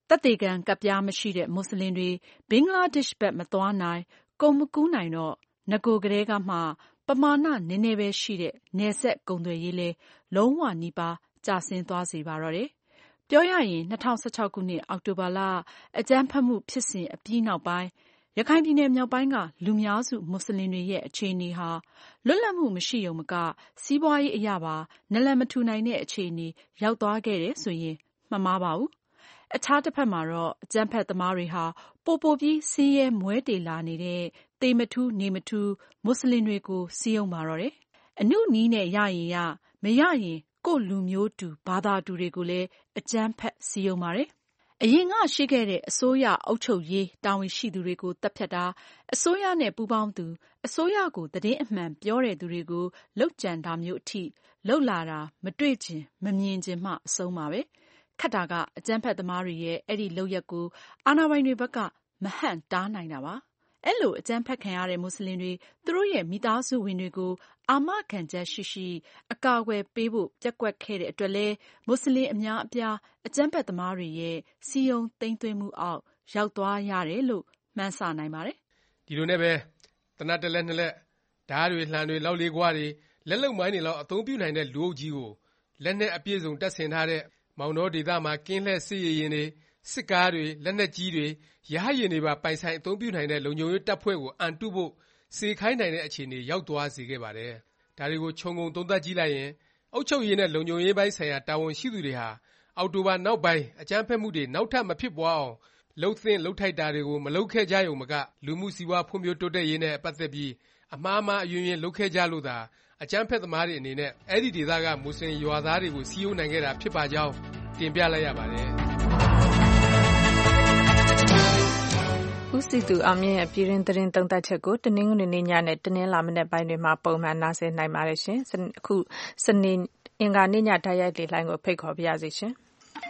သက်သေခံကဒ်ပြားမရှိတဲ့မွတ်စလင်တွေဘင်္ဂလားဒေ့ရှ်ဘက်မသွားနိုင်၊ကုန်မကူးနိုင်တော့နဂိုကတည်းကမှပမာဏနည်းနည်းပဲရှိတဲ့နယ်စပ်ကုန်သွယ်ရေးလည်းလုံးဝနီးပါးကျဆင်းသွားစေပါတော့တယ်။ပြောရရင်၂၀၁၆ခုနှစ်အောက်တိုဘာလအကြမ်းဖက်မှုဖြစ်စဉ်အပြီးနောက်ပိုင်းရခိုင်ပြည်နယ်မြောက်ပိုင်းကလူများစုမွတ်စလင်တွေရဲ့အခြေအနေဟာလွတ်လပ်မှုမရှိရုံမကစီးပွားရေးအရပါနလန်မထူနိုင်တဲ့အခြေအနေရောက်သွားခဲ့တယ်ဆိုရင်မမှားပါဘူး။အခြားတစ်ဖက်မှာတော့အကြမ်းဖက်သမားတွေဟာပိုပိုပြီးဆင်းရဲမွဲတေလာနေတဲ့သေမထူးနေမထူးမွတ်စလင်တွေကိုစည်းရုံးပါတော့တယ်။အနုနီးနဲ့ရရင်ရမရရင်ကိုယ့်လူမျိုးတူဘာသာတူတွေကိုလည်းအကြမ်းဖက်စည်းရုံးပါတယ်။အရင်ကရှိခဲ့တဲ့အစိုးရအုပ်ချုပ်ရေးတာဝန်ရှိသူတွေကိုသတ်ဖြတ်တာ၊အစိုးရနဲ့ပူးပေါင်းသူ၊အစိုးရကိုသတင်းအမှန်ပြောတဲ့သူတွေကိုလုပ်ကြံတာမျိုးအထိလုပ်လာတာမတွေ့ချင်မမြင်ချင်မှအဆုံးပါပဲ။ခက်တာကအကြမ်းဖက်သမားတွေရဲ့အဲ့ဒီလုပ်ရပ်ကိုအာဏာပိုင်တွေဘက်ကမဟန့်တားနိုင်တာပါ။အဲ့လိုအကြမ်းဖက်ခံရတဲ့မွတ်စလင်တွေသူတို့ရဲ့မိသားစုဝင်တွေကိုအာမခံချက်ရှိရှိအကာအကွယ်ပေးဖို့ပျက်ကွက်ခဲ့တဲ့အတွက်လည်းမွတ်စလင်အများအပြားအကြမ်းဖက်သမားတွေရဲ့စည်းရုံးသိမ်းသွင်းမှုအောက်ရောက်သွားရတယ်လို့မှန်းဆနိုင်ပါတယ်။ဒီလိုနဲ့ပဲသေနတ်တစ်လက်နှစ်လက်ဓားတွေလှံတွေလောက်လေးကွားတွေလက်လုံမိုင်းတွေလောက်အသုံးပြုနိုင်တဲ့လူအုပ်ကြီးကိုလက်နဲ့အပြည့်စုံတပ်ဆင်ထားတဲ့မောင်တော်ဒေသမှာကင်းလှည့်စစ်ရေရင်တွေစစ်ကားတွေလက်နက်ကြီးတွေရဟတ်ယာဉ်တွေပါပိုင်ဆိုင်အသုံးပြုနိုင်တဲ့လုံခြုံရေးတပ်ဖွဲ့ကိုအန်တုဖို့စေခိုင်းနိုင်တဲ့အခြေအနေရောက်သွားစေခဲ့ပါတယ်။ဒါတွေကိုခြုံငုံသုံးသပ်ကြည့်လိုက်ရင်အုပ်ချုပ်ရေးနဲ့လုံခြုံရေးပိုင်းဆိုင်ရာတာဝန်ရှိသူတွေဟာအောက်တိုဘာနောက်ပိုင်းအကြမ်းဖက်မှုတွေနောက်ထပ်မဖြစ်ပွားအောင်လှုပ်သင့်လှုပ်ထိုက်တာတွေကိုမလုပ်ခဲ့ကြရုံမကလူမှုစီးပွားဖွံ့ဖြိုးတိုးတက်ရေးနဲ့ပတ်သက်ပြီးအမှားမှားအယွင်းယွင်းလုပ်ခဲ့ကြလို့သာအကြမ်းဖက်သမားတွေအနေနဲ့အဲ့ဒီဒေသကမွတ်စလင်ရွာသားတွေကိုစီးရုံးနိုင်ခဲ့တာဖြစ်ပါကြောင်းတင်ပြလိုက်ရပါတယ်။ဦးစီသူအောင်မြင့်ရဲ့ပြည်တွင်းသတင်းသုံးသပ်ချက်ကိုတနင်္ဂနွေနေ့ညနဲ့တနင်္လာမနက်ပိုင်းတွေမှာပုံမှန်နားဆင်နိုင်ပါတယ်ရှင်။အခုစနေအင်္ဂါနေ့ညတိုက်ရိုက်လေလိုင်းကိုဖိတ်ခေါ်ပါရစေရှင်။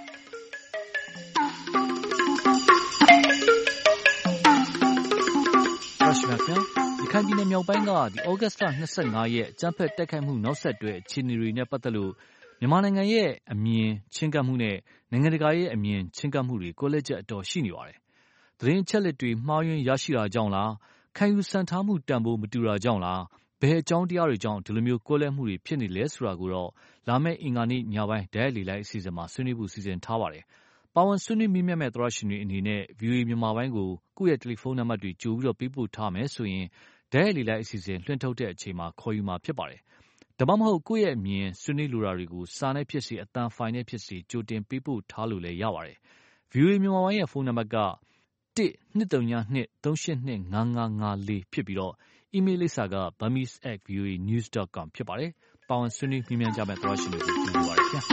ရရှိပါခင်ဗျ။ရခိုင်ပြည်နယ်မြောက်ပိုင်းကဒီဩဂတ်စ်လ၂၅ရက်အကြမ်းဖက်တိုက်ခိုက်မှုနောက်ဆက်တွဲအခြေအနေတွေနဲ့ပတ်သက်လို့မြန်မာနိုင်ငံရဲ့အမြင်ချဉ်ကပ်မှုနဲ့နိုင်ငံတကာရဲ့အမြင်ချဉ်ကပ်မှုတွေကိုလက်ချက်အတော်ရှိနေပါတယ်။သတင်းအချက်လက်တွေမှားယွင်းရရှိတာကြောင့်လားခံယူစံထားမှုတန်ဖိုးမတူတာကြောင့်လားဘယ်အကြောင်းတရားတွေကြောင့်ဒီလိုမျိုးကွဲလွဲမှုတွေဖြစ်နေလဲဆိုတာကိုတော့လာမယ့်အင်္ဂါနေ့ညပိုင်းဒဲလီလိုက်အစီအစဉ်မှာဆွေးနွေးဖို့စီစဉ်ထားပါတယ်။ပါဝင်ဆွေးနွေးမိမြတ်မဲ့သရရှင်တွေအနေနဲ့ ဗီအိုအေ မြန်မာပိုင်းကိုကိုယ့်ရဲ့တယ်လီဖုန်းနံပါတ်တွေကြိုပြီးတော့ပေးပို့ထားမယ်ဆိုရင်ဒဲလီလိုက်အစီအစဉ်လွှင့်ထုတ်တဲ့အချိန်မှာခေါ်ယူမှာဖြစ်ပါတယ်။ဒါမှမဟုတ်ကိုယ့်ရဲ့အမြင်ဆွေးနွေးလိုတာတွေကိုစာနဲ့ဖြစ်စေအသံဖိုင်နဲ့ဖြစ်စေကြိုတင်ပေးပို့ထားလို့လည်းရပါတယ်။ ဗီအိုအေ မြန်မာပိုင်းရဲ့ဖုန်းနံပါတ်ကတစ်နှစ်သုံးနှစ်သုံးရှစ်နှစ်ငါးငါးငါးလေးဖြစ်ပြီးတော့အီးမေးလ်လိပ်စာက burmese at v o a news dot com ဖြစ်ပါတယ်။ပါဝင်ဆွေးနွေးမြင်မြန်ကြမဲ့သရရှင်တွေကိုကြိုဆိုပါရစေ။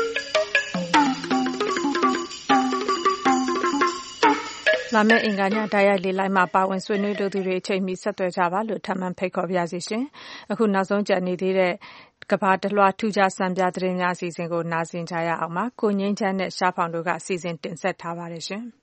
လာမယ့်အင်္ဂါညတိုက်ရိုက်လေလိုင်းမှာပါဝင်ဆွေးနွေးတို့သူတွေအချိန်မီဆက်သွယ်ကြပါလို့ထပ်မံဖိတ်ခေါ်ပါရစေရှင်။အခုနောက်ဆုံးကြံနေသေးတဲ့ကဘာတလွှာထူးခြားစံပြသတင်းများအစီအစဉ်ကိုနားဆင်ကြရအောင်ပါ။ကိုငင်းချမ်းနဲ့ရှားဖောင်တို့ကအစီအစဉ်တင်ဆက်ထားပါတယ်ရှင်။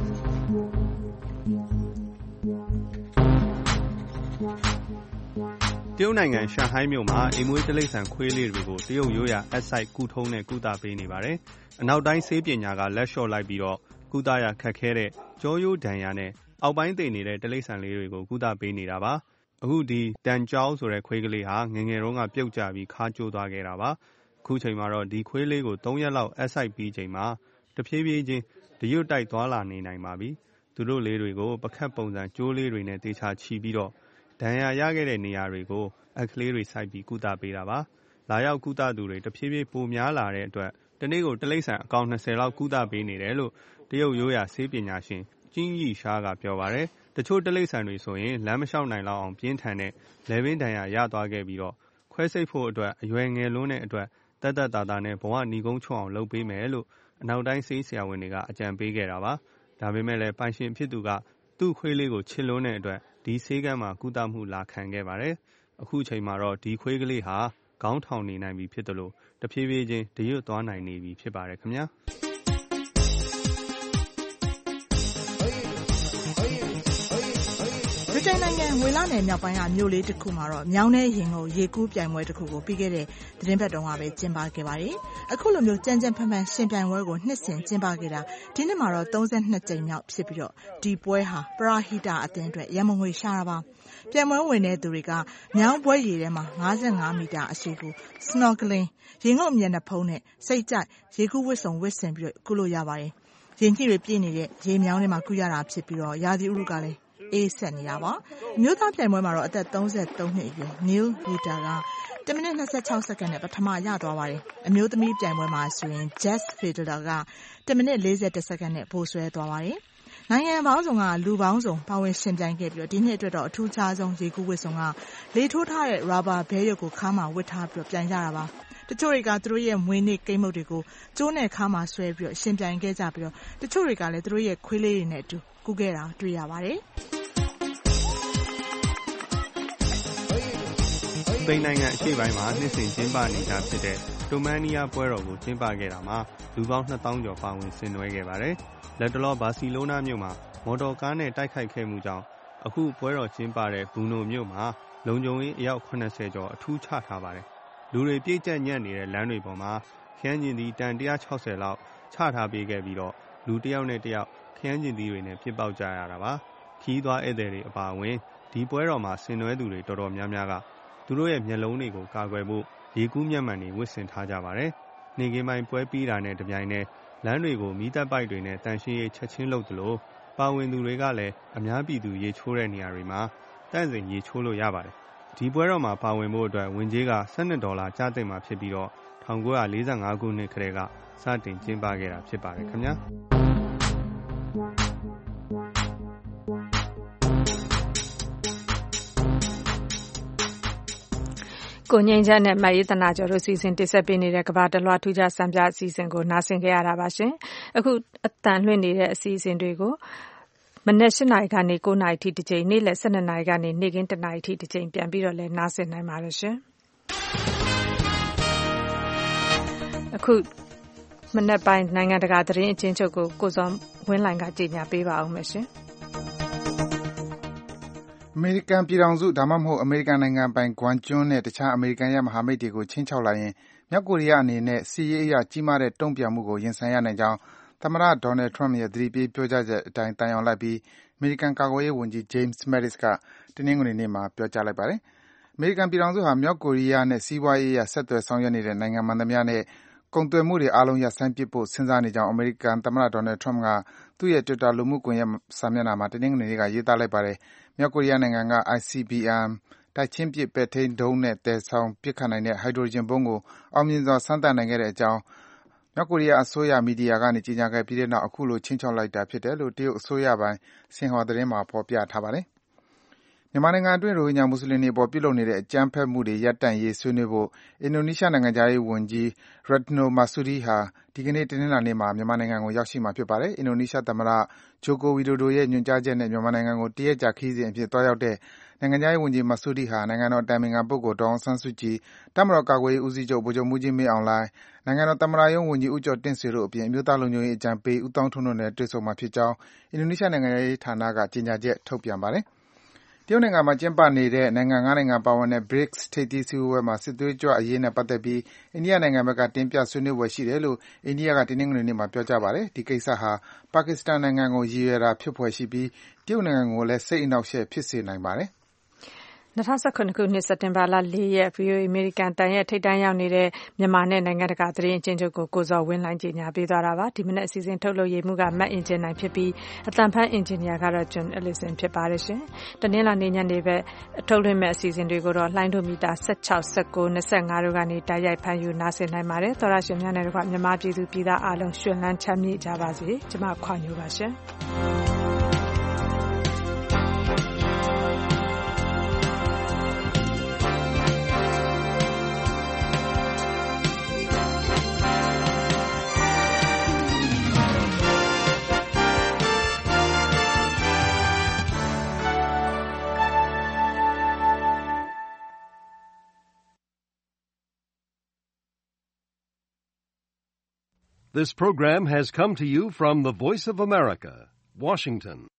တရုတ်နိုင်ငံရှန်ဟိုင်းမြို့မှာအိမ်မွေးတိရစ္ဆာန်ခွေးလေးတွေကိုတရုတ်ရိုးရာအက်ဆိုက်ကုထုံးနဲ့ကုသပေးနေပါတယ်။အနောက်တိုင်းဆေးပညာကလက်လျှော့လိုက်ပြီးတော့ကုသရခက်ခဲတဲ့ကြောရိုးဒဏ်ရာနဲ့အောက်ပိုင်းသိနေတဲ့တိရစ္ဆာန်လေးတွေကိုကုသပေးနေတာပါ။အခုဒီတန်ကြောင်းဆိုတဲ့ခွေးကလေးဟာငယ်ငယ်တုန်းကပြုတ်ကျပြီးခါကျိုးသွားခဲ့တာပါ။အခုချိန်မှာတော့ဒီခွေးလေးကိုသုံးရက်လောက်အက်ဆိုက်ပြီးချိန်မှာတဖြည်းဖြည်းချင်းတရွတ်တိုက်သွားလာနေနိုင်ပါပြီ။သူတို့လေးတွေကိုပကတ်ပုံစံကြိုးလေးတွေနဲ့တေချာချီပြီးတော့ဒဏ်ရာရခဲ့တဲ့နေရာတွေကိုအက်ကလေးတွေစိုက်ပြီးကုသပေးတာပါ။လာရောက်ကုသသူတွေတဖြည်းဖြည်းပိုများလာတဲ့အတွက်တနေ့ကိုတိရစ္ဆာန်အကောင်၂၀လောက်ကုသပေးနေတယ်လို့တရုတ်ရိုးရာဆေးပညာရှင်ကျင်းရီရှားကပြောပါတယ်။တချို့တိရစ္ဆာန်တွေဆိုရင်လမ်းမလျှောက်နိုင်လောက်အောင်ပြင်းထန်တဲ့လည်ပင်းဒဏ်ရာရသွားခဲ့ပြီးတော့ခွဲစိတ်ဖို့အတွက်အရွယ်ငယ်လွန်းတဲ့အတွက်တက်တက်တာတာနဲ့ဘဝနီကုန်းချွတ်အောင်လုပ်ပေးမယ်လို့အနောက်တိုင်းဆေးဆရာဝန်တွေကအကြံပေးခဲ့တာပါ။ဒါပေမဲ့လည်းပိုင်ရှင်ဖြစ်သူကသူ့ခွေးလေးကိုချစ်လွန်းတဲ့အတွက်ဒီဆေးကမ်းမှာကုသမှုလာခံခဲ့ပါတယ်။အခုချိန်မှာတော့ဒီခွေးကလေးဟာခေါင်းထောင်နေနိုင်ပြီဖြစ်တယ်လို့တဖြည်းဖြည်းချင်းတရွတ်သွားနိုင်နေပြီဖြစ်ပါတယ်ခင်ဗျာ။တဗြိတိန်နိုင်ငံဝေလနယ်မြောက်ပိုင်းကမြို့လေးတစ်ခုမှာတော့မြောင်းနဲ့ရင်ကိုရေကူးပြိုင်ပွဲတစ်ခုကိုပြီးခဲ့တဲ့သတင်းပတ်တုန်းကပဲကျင်းပခဲ့ပါတယ်။အခုလိုမျိုးကြမ်းကြမ်းဖန်ဖန်ရှင်ပြိုင်ပွဲကိုနှစ်စဉ်ကျင်းပခဲ့တာဒီနှစ်မှာတော့သုံးဆယ့်နှစ်ကြိမ်မြောက်ဖြစ်ပြီးတော့ဒီပွဲဟာပရာဟိတအသင်းအတွက်ရန်မငွေရှာတာပါ။ပြိုင်ပွဲဝင်တဲ့သူတွေကမြောင်းပွဲရေထဲမှာ၅၅မီတာအရှိကို snorkeling ရေငုပ်မျက်နှာဖုံးနဲ့စိတ်ကြိုက်ရေကူးဝတ်စုံဝတ်ဆင်ပြီးတော့ကူလို့ရပါတယ်။ရင်ကြီးတွေပြည့်နေတဲ့ရေမြောင်းထဲမှာကူရတာဖြစ်ပြီးတော့ရာသီဥတုကလည်းအေးဆက်နေတာပါအမျိုးသားပြိုင်ပွဲမှာတော့အသက်သုံးဆယ့်သုံးနှစ်အရွယ် Neil Buter ကတမိနစ်၂၆စက္ကန့်နဲ့ပထမရသွားပါတယ်အမျိုးသမီးပြိုင်ပွဲမှာဆိုရင် Jess Federer ကတမိနစ်၄၁စက္ကန့်နဲ့ပိုဆွဲသွားပါတယ်နိုင်ငံပေါင်းစုံကလူပေါင်းစုံပါဝင်ရှင်ပြိုင်ခဲ့ပြီးတော့ဒီနှစ်အတွက်တော့အထူးခြားဆုံးရေကူးဝတ်စုံကလေထိုးထားတဲ့ rubber ဘဲရုပ်ကိုခါးမှာဝတ်ထားပြီးတော့ပြိုင်ကြတာပါတချို့တွေကသူတို့ရဲ့မွေးနေ့ကိမ်းမုတ်တွေကိုကျိုးနဲ့ခါးမှာဆွဲပြီးတော့ရှင်ပြိုင်ခဲ့ကြပြီးတော့တချို့တွေကလည်းသူတို့ရဲ့ခွေးလေးတွေနဲ့အတူကူးခဲ့တာတွေ့ရပါတယ်စပိန်နိုင်ငံအရှေ့ပိုင်းမှာနှစ်စဉ်ကျင်းပနေတာဖြစ်တဲ့တိုမန်နီးယားပွဲတော်ကိုကျင်းပခဲ့တာမှာလူပေါင်းနှစ်သောင်းကျော်ပါဝင်ဆင်နွှဲခဲ့ပါတယ်။လက်တလောဘာစီလိုနာမြို့မှာမော်တော်ကားနဲ့တိုက်ခိုက်ခဲ့မှုကြောင့်အခုပွဲတော်ကျင်းပတဲ့ဘူနိုမြို့မှာလုံခြုံရေးအယောက်၇၀ကျော်အထူးချထားပါတယ်။လူတွေပြည့်ကျက်ညံ့နေတဲ့လမ်းတွေပေါ်မှာခရမ်းကျင်သီးတန်၁၆၀လောက်ချထားပေးခဲ့ပြီးတော့လူတစ်ယောက်နဲ့တစ်ယောက်ခရမ်းကျင်သီးတွေနဲ့ပြစ်ပေါက်ကြရတာပါ။ခီးသွားဧည့်သည်တွေအပါအဝင်ဒီပွဲတော်မှာဆင်နွှဲသူတွေတော်တော်များများကသူတို့ရဲ့မျက်လုံးတွေကိုကာကွယ်ဖို့ရေကူးမျက်မှန်တွေဝတ်ဆင်ထားကြပါတယ်။နေကင်းပိုင်းပွဲပြီးတာနဲ့တပြိုင်နက်လမ်းတွေကိုမီးတပ်ပိုက်တွေနဲ့တန်ရှင်းရေးချက်ချင်းလုပ်သလိုပါဝင်သူတွေကလည်းအများပြည်သူရေချိုးတဲ့နေရာတွေမှာတန့်စင်ရေချိုးလို့ရပါတယ်။ဒီပွဲတော်မှာပါဝင်ဖို့အတွက်ဝင်ကြေးက၁၂ဒေါ်လာကျသင့်မှာဖြစ်ပြီးတော့၁၉၄၅ခုနှစ်ကတည်းကစတင်ကျင်းပခဲ့တာဖြစ်ပါတယ်ခင်ဗျာ။ကိုငြိမ်းချမ်းနဲ့မတ်ရေးတနာကျော်တို့စီစဉ်တင်ဆက်ပေးနေတဲ့ကမ္ဘာတလွှာထူးခြားစံပြအစီအစဉ်ကိုနားဆင်ကြရတာပါရှင်။အခုအတန်လွှင့်နေတဲ့အစီအစဉ်တွေကိုမနက်၈နာရီကနေ၉နာရီထိတစ်ချိန်နေ့လယ်၁၂နာရီကနေနေ့ခင်း၁နာရီထိတစ်ချိန်ပြန်ပြီးတော့လည်းနားဆင်နိုင်ပါတယ်ရှင်။အခုမနက်ပိုင်းနိုင်ငံတကာသတင်းအချင်းချုပ်ကိုကိုစောဝင်းလိုင်ကကြေညာပေးပါအောင်မယ်ရှင်။အမေရိကန်ပြည်ထောင်စုဒါမှမဟုတ်အမေရိကန်နိုင်ငံပိုင်ဂွမ်ကျွန်းနဲ့တခြားအမေရိကန်ရဲ့မဟာမိတ်တွေကိုခြိမ်းခြောက်လာရင်မြောက်ကိုရီးယားအနေနဲ့စစ်ရေးအရကြီးမားတဲ့တုံ့ပြန်မှုကိုရင်ဆိုင်ရနိုင်ကြောင်းသမ္မတ Donald Trump ရဲ့သတိပေးပြောကြားချက်အတိုင်းသံယောင်လိုက်ပြီးအမေရိကန်ကာကွယ်ရေးဝန်ကြီး James Mattis ကတနင်္ဂနွေနေ့မှာပြောကြားလိုက်ပါတယ်။အမေရိကန်ပြည်ထောင်စုဟာမြောက်ကိုရီးယားနဲ့စီးပွားရေးအရဆက်သွယ်ဆောင်ရွက်နေတဲ့နိုင်ငံမှန်သမျှနဲ့ကုန်သွယ်မှုတွေအားလုံးရပ်ဆိုင်းပစ်ဖို့စဉ်းစားနေကြောင်းအမေရိကန်သမ္မတ Donald Trump ကသူ့ရဲ့ Twitter လူမှုကွန်ရက်စာမျက်နှာမှာတနင်္ဂနွေနေ့ကရေးသားလိုက်ပါတယ်။မြောက်ကိုရီးယားနိုင်ငံက I C B M တိုက်ချင်းပစ်ပဲ့ထိန်းဒုံးနဲ့သယ်ဆောင်ပစ်ခတ်နိုင်တဲ့ဟိုက်ဒရိုဂျင်ဗုံးကိုအောင်မြင်စွာစမ်းသပ်နိုင်ခဲ့တဲ့အကြောင်းမြောက်ကိုရီးယားအစိုးရမီဒီယာကနေကြေညာခဲ့ပြီးတဲ့နောက်အခုလိုခြိမ်းခြောက်လိုက်တာဖြစ်တယ်လို့တရုတ်အစိုးရပိုင်ဆင်ဟွာသတင်းမှာဖော်ပြထားပါတယ်။မြန်မာနိုင်ငံအတွင်းရိုဟင်ဂျာမွတ်ဆလင်တွေအပေါ်ပြုလုပ်နေတဲ့အကြမ်းဖက်မှုတွေရပ်တန့်ရေးဆွေးနွေးဖို့အင်ဒိုနီးရှားနိုင်ငံခြားရေးဝန်ကြီး Retno Marsudi ဟာဒီကနေ့တနင်္လာနေ့မှာမြန်မာနိုင်ငံကိုရောက်ရှိမှာဖြစ်ပါတယ်။အင်ဒိုနီးရှားသမ္မတ Joko Widodo ရဲ့ညွှန်ကြားချက်နဲ့မြန်မာနိုင်ငံကိုတရက်ကြာခရီးစဉ်အဖြစ်သွားရောက်တဲ့နိုင်ငံခြားရေးဝန်ကြီး Marsudi ဟာနိုင်ငံတော်အတိုင်ပင်ခံပုဂ္ဂိုလ်ဒေါ်အောင်ဆန်းစုကြည်၊တပ်မတော်ကာကွယ်ရေးဦးစီးချုပ်ဗိုလ်ချုပ်မှူးကြီးမင်းအောင်လှိုင်၊နိုင်ငံတော်သမ္မတရုံးဝန်ကြီးဦးကျော်တင့်ဆွေတို့အပြင်အမျိုးသားလုံခြုံရေးအကြံပေးဦးသောင်းထွန်းတို့နဲ့တွေ့ဆုံမှာဖြစ်ကြောင်းအင်ဒိုနီးရှားနိုင်ငံခြားရေးဌာနကကြေညာချက်ထုတ်ပြန်ပါတယ်။တရုတ်နိုင်ငံမှာကျင်းပနေတဲ့နိုင်ငံ၅နိုင်ငံပါဝင်တဲ့ ဘရစ်ထိပ်သီးစည်းဝေးပွဲမှာစစ်သွေးကြွအရေးနဲ့ပတ်သက်ပြီးအိန္ဒိယနိုင်ငံဘက်ကတင်ပြဆွေးနွေးဖွယ်ရှိတယ်လို့အိန္ဒိယကတနင်္ဂနွေနေ့မှာပြောကြားပါတယ်။ဒီကိစ္စဟာပါကစ္စတန်နိုင်ငံကိုရည်ရွယ်တာဖြစ်ဖွယ်ရှိပြီးတရုတ်နိုင်ငံကိုလည်းစိတ်အနှောက်အယှက်ဖြစ်စေနိုင်ပါတယ်။၂၀၁၇ခုနှစ်စက်တင်ဘာလ၄ရက် ဗွီအိုအေအမေရိကန်တန်ရဲ့ထိပ်တန်းရောက်နေတဲ့မြန်မာနဲ့နိုင်ငံတကာသတင်းအချင်းချုပ်ကိုကိုဇော်ဝင်းလိုင်းကြေညာပေးသွားတာပါဒီမနက်အစီအစဉ်ထုတ်လုပ်ရေးမှုကမတ်အင်ဂျင်နိုင်ဖြစ်ပြီးအတန်ဖန်အင်ဂျင်နီယာကတော့ John Ellison ဖြစ်ပါတယ်ရှင်တနင်္လာနေ့ညနေဘက်ထုတ်လွှင့်မဲ့အစီအစဉ်တွေကိုတော့လှိုင်းဒိုမီတာ၁၆ ၁၉ ၂၅တို့ကနေတိုက်ရိုက်ဖမ်းယူနားဆင်နိုင်ပါတယ်သောရရှင်များနဲ့တကွမြန်မာပြည်သူပြည်သားအားလုံးရွှင်လန်းချမ်းမြေ့ကြပါစေကျွန်မခွာညိုပါရှင် This program has come to you from the Voice of America, Washington.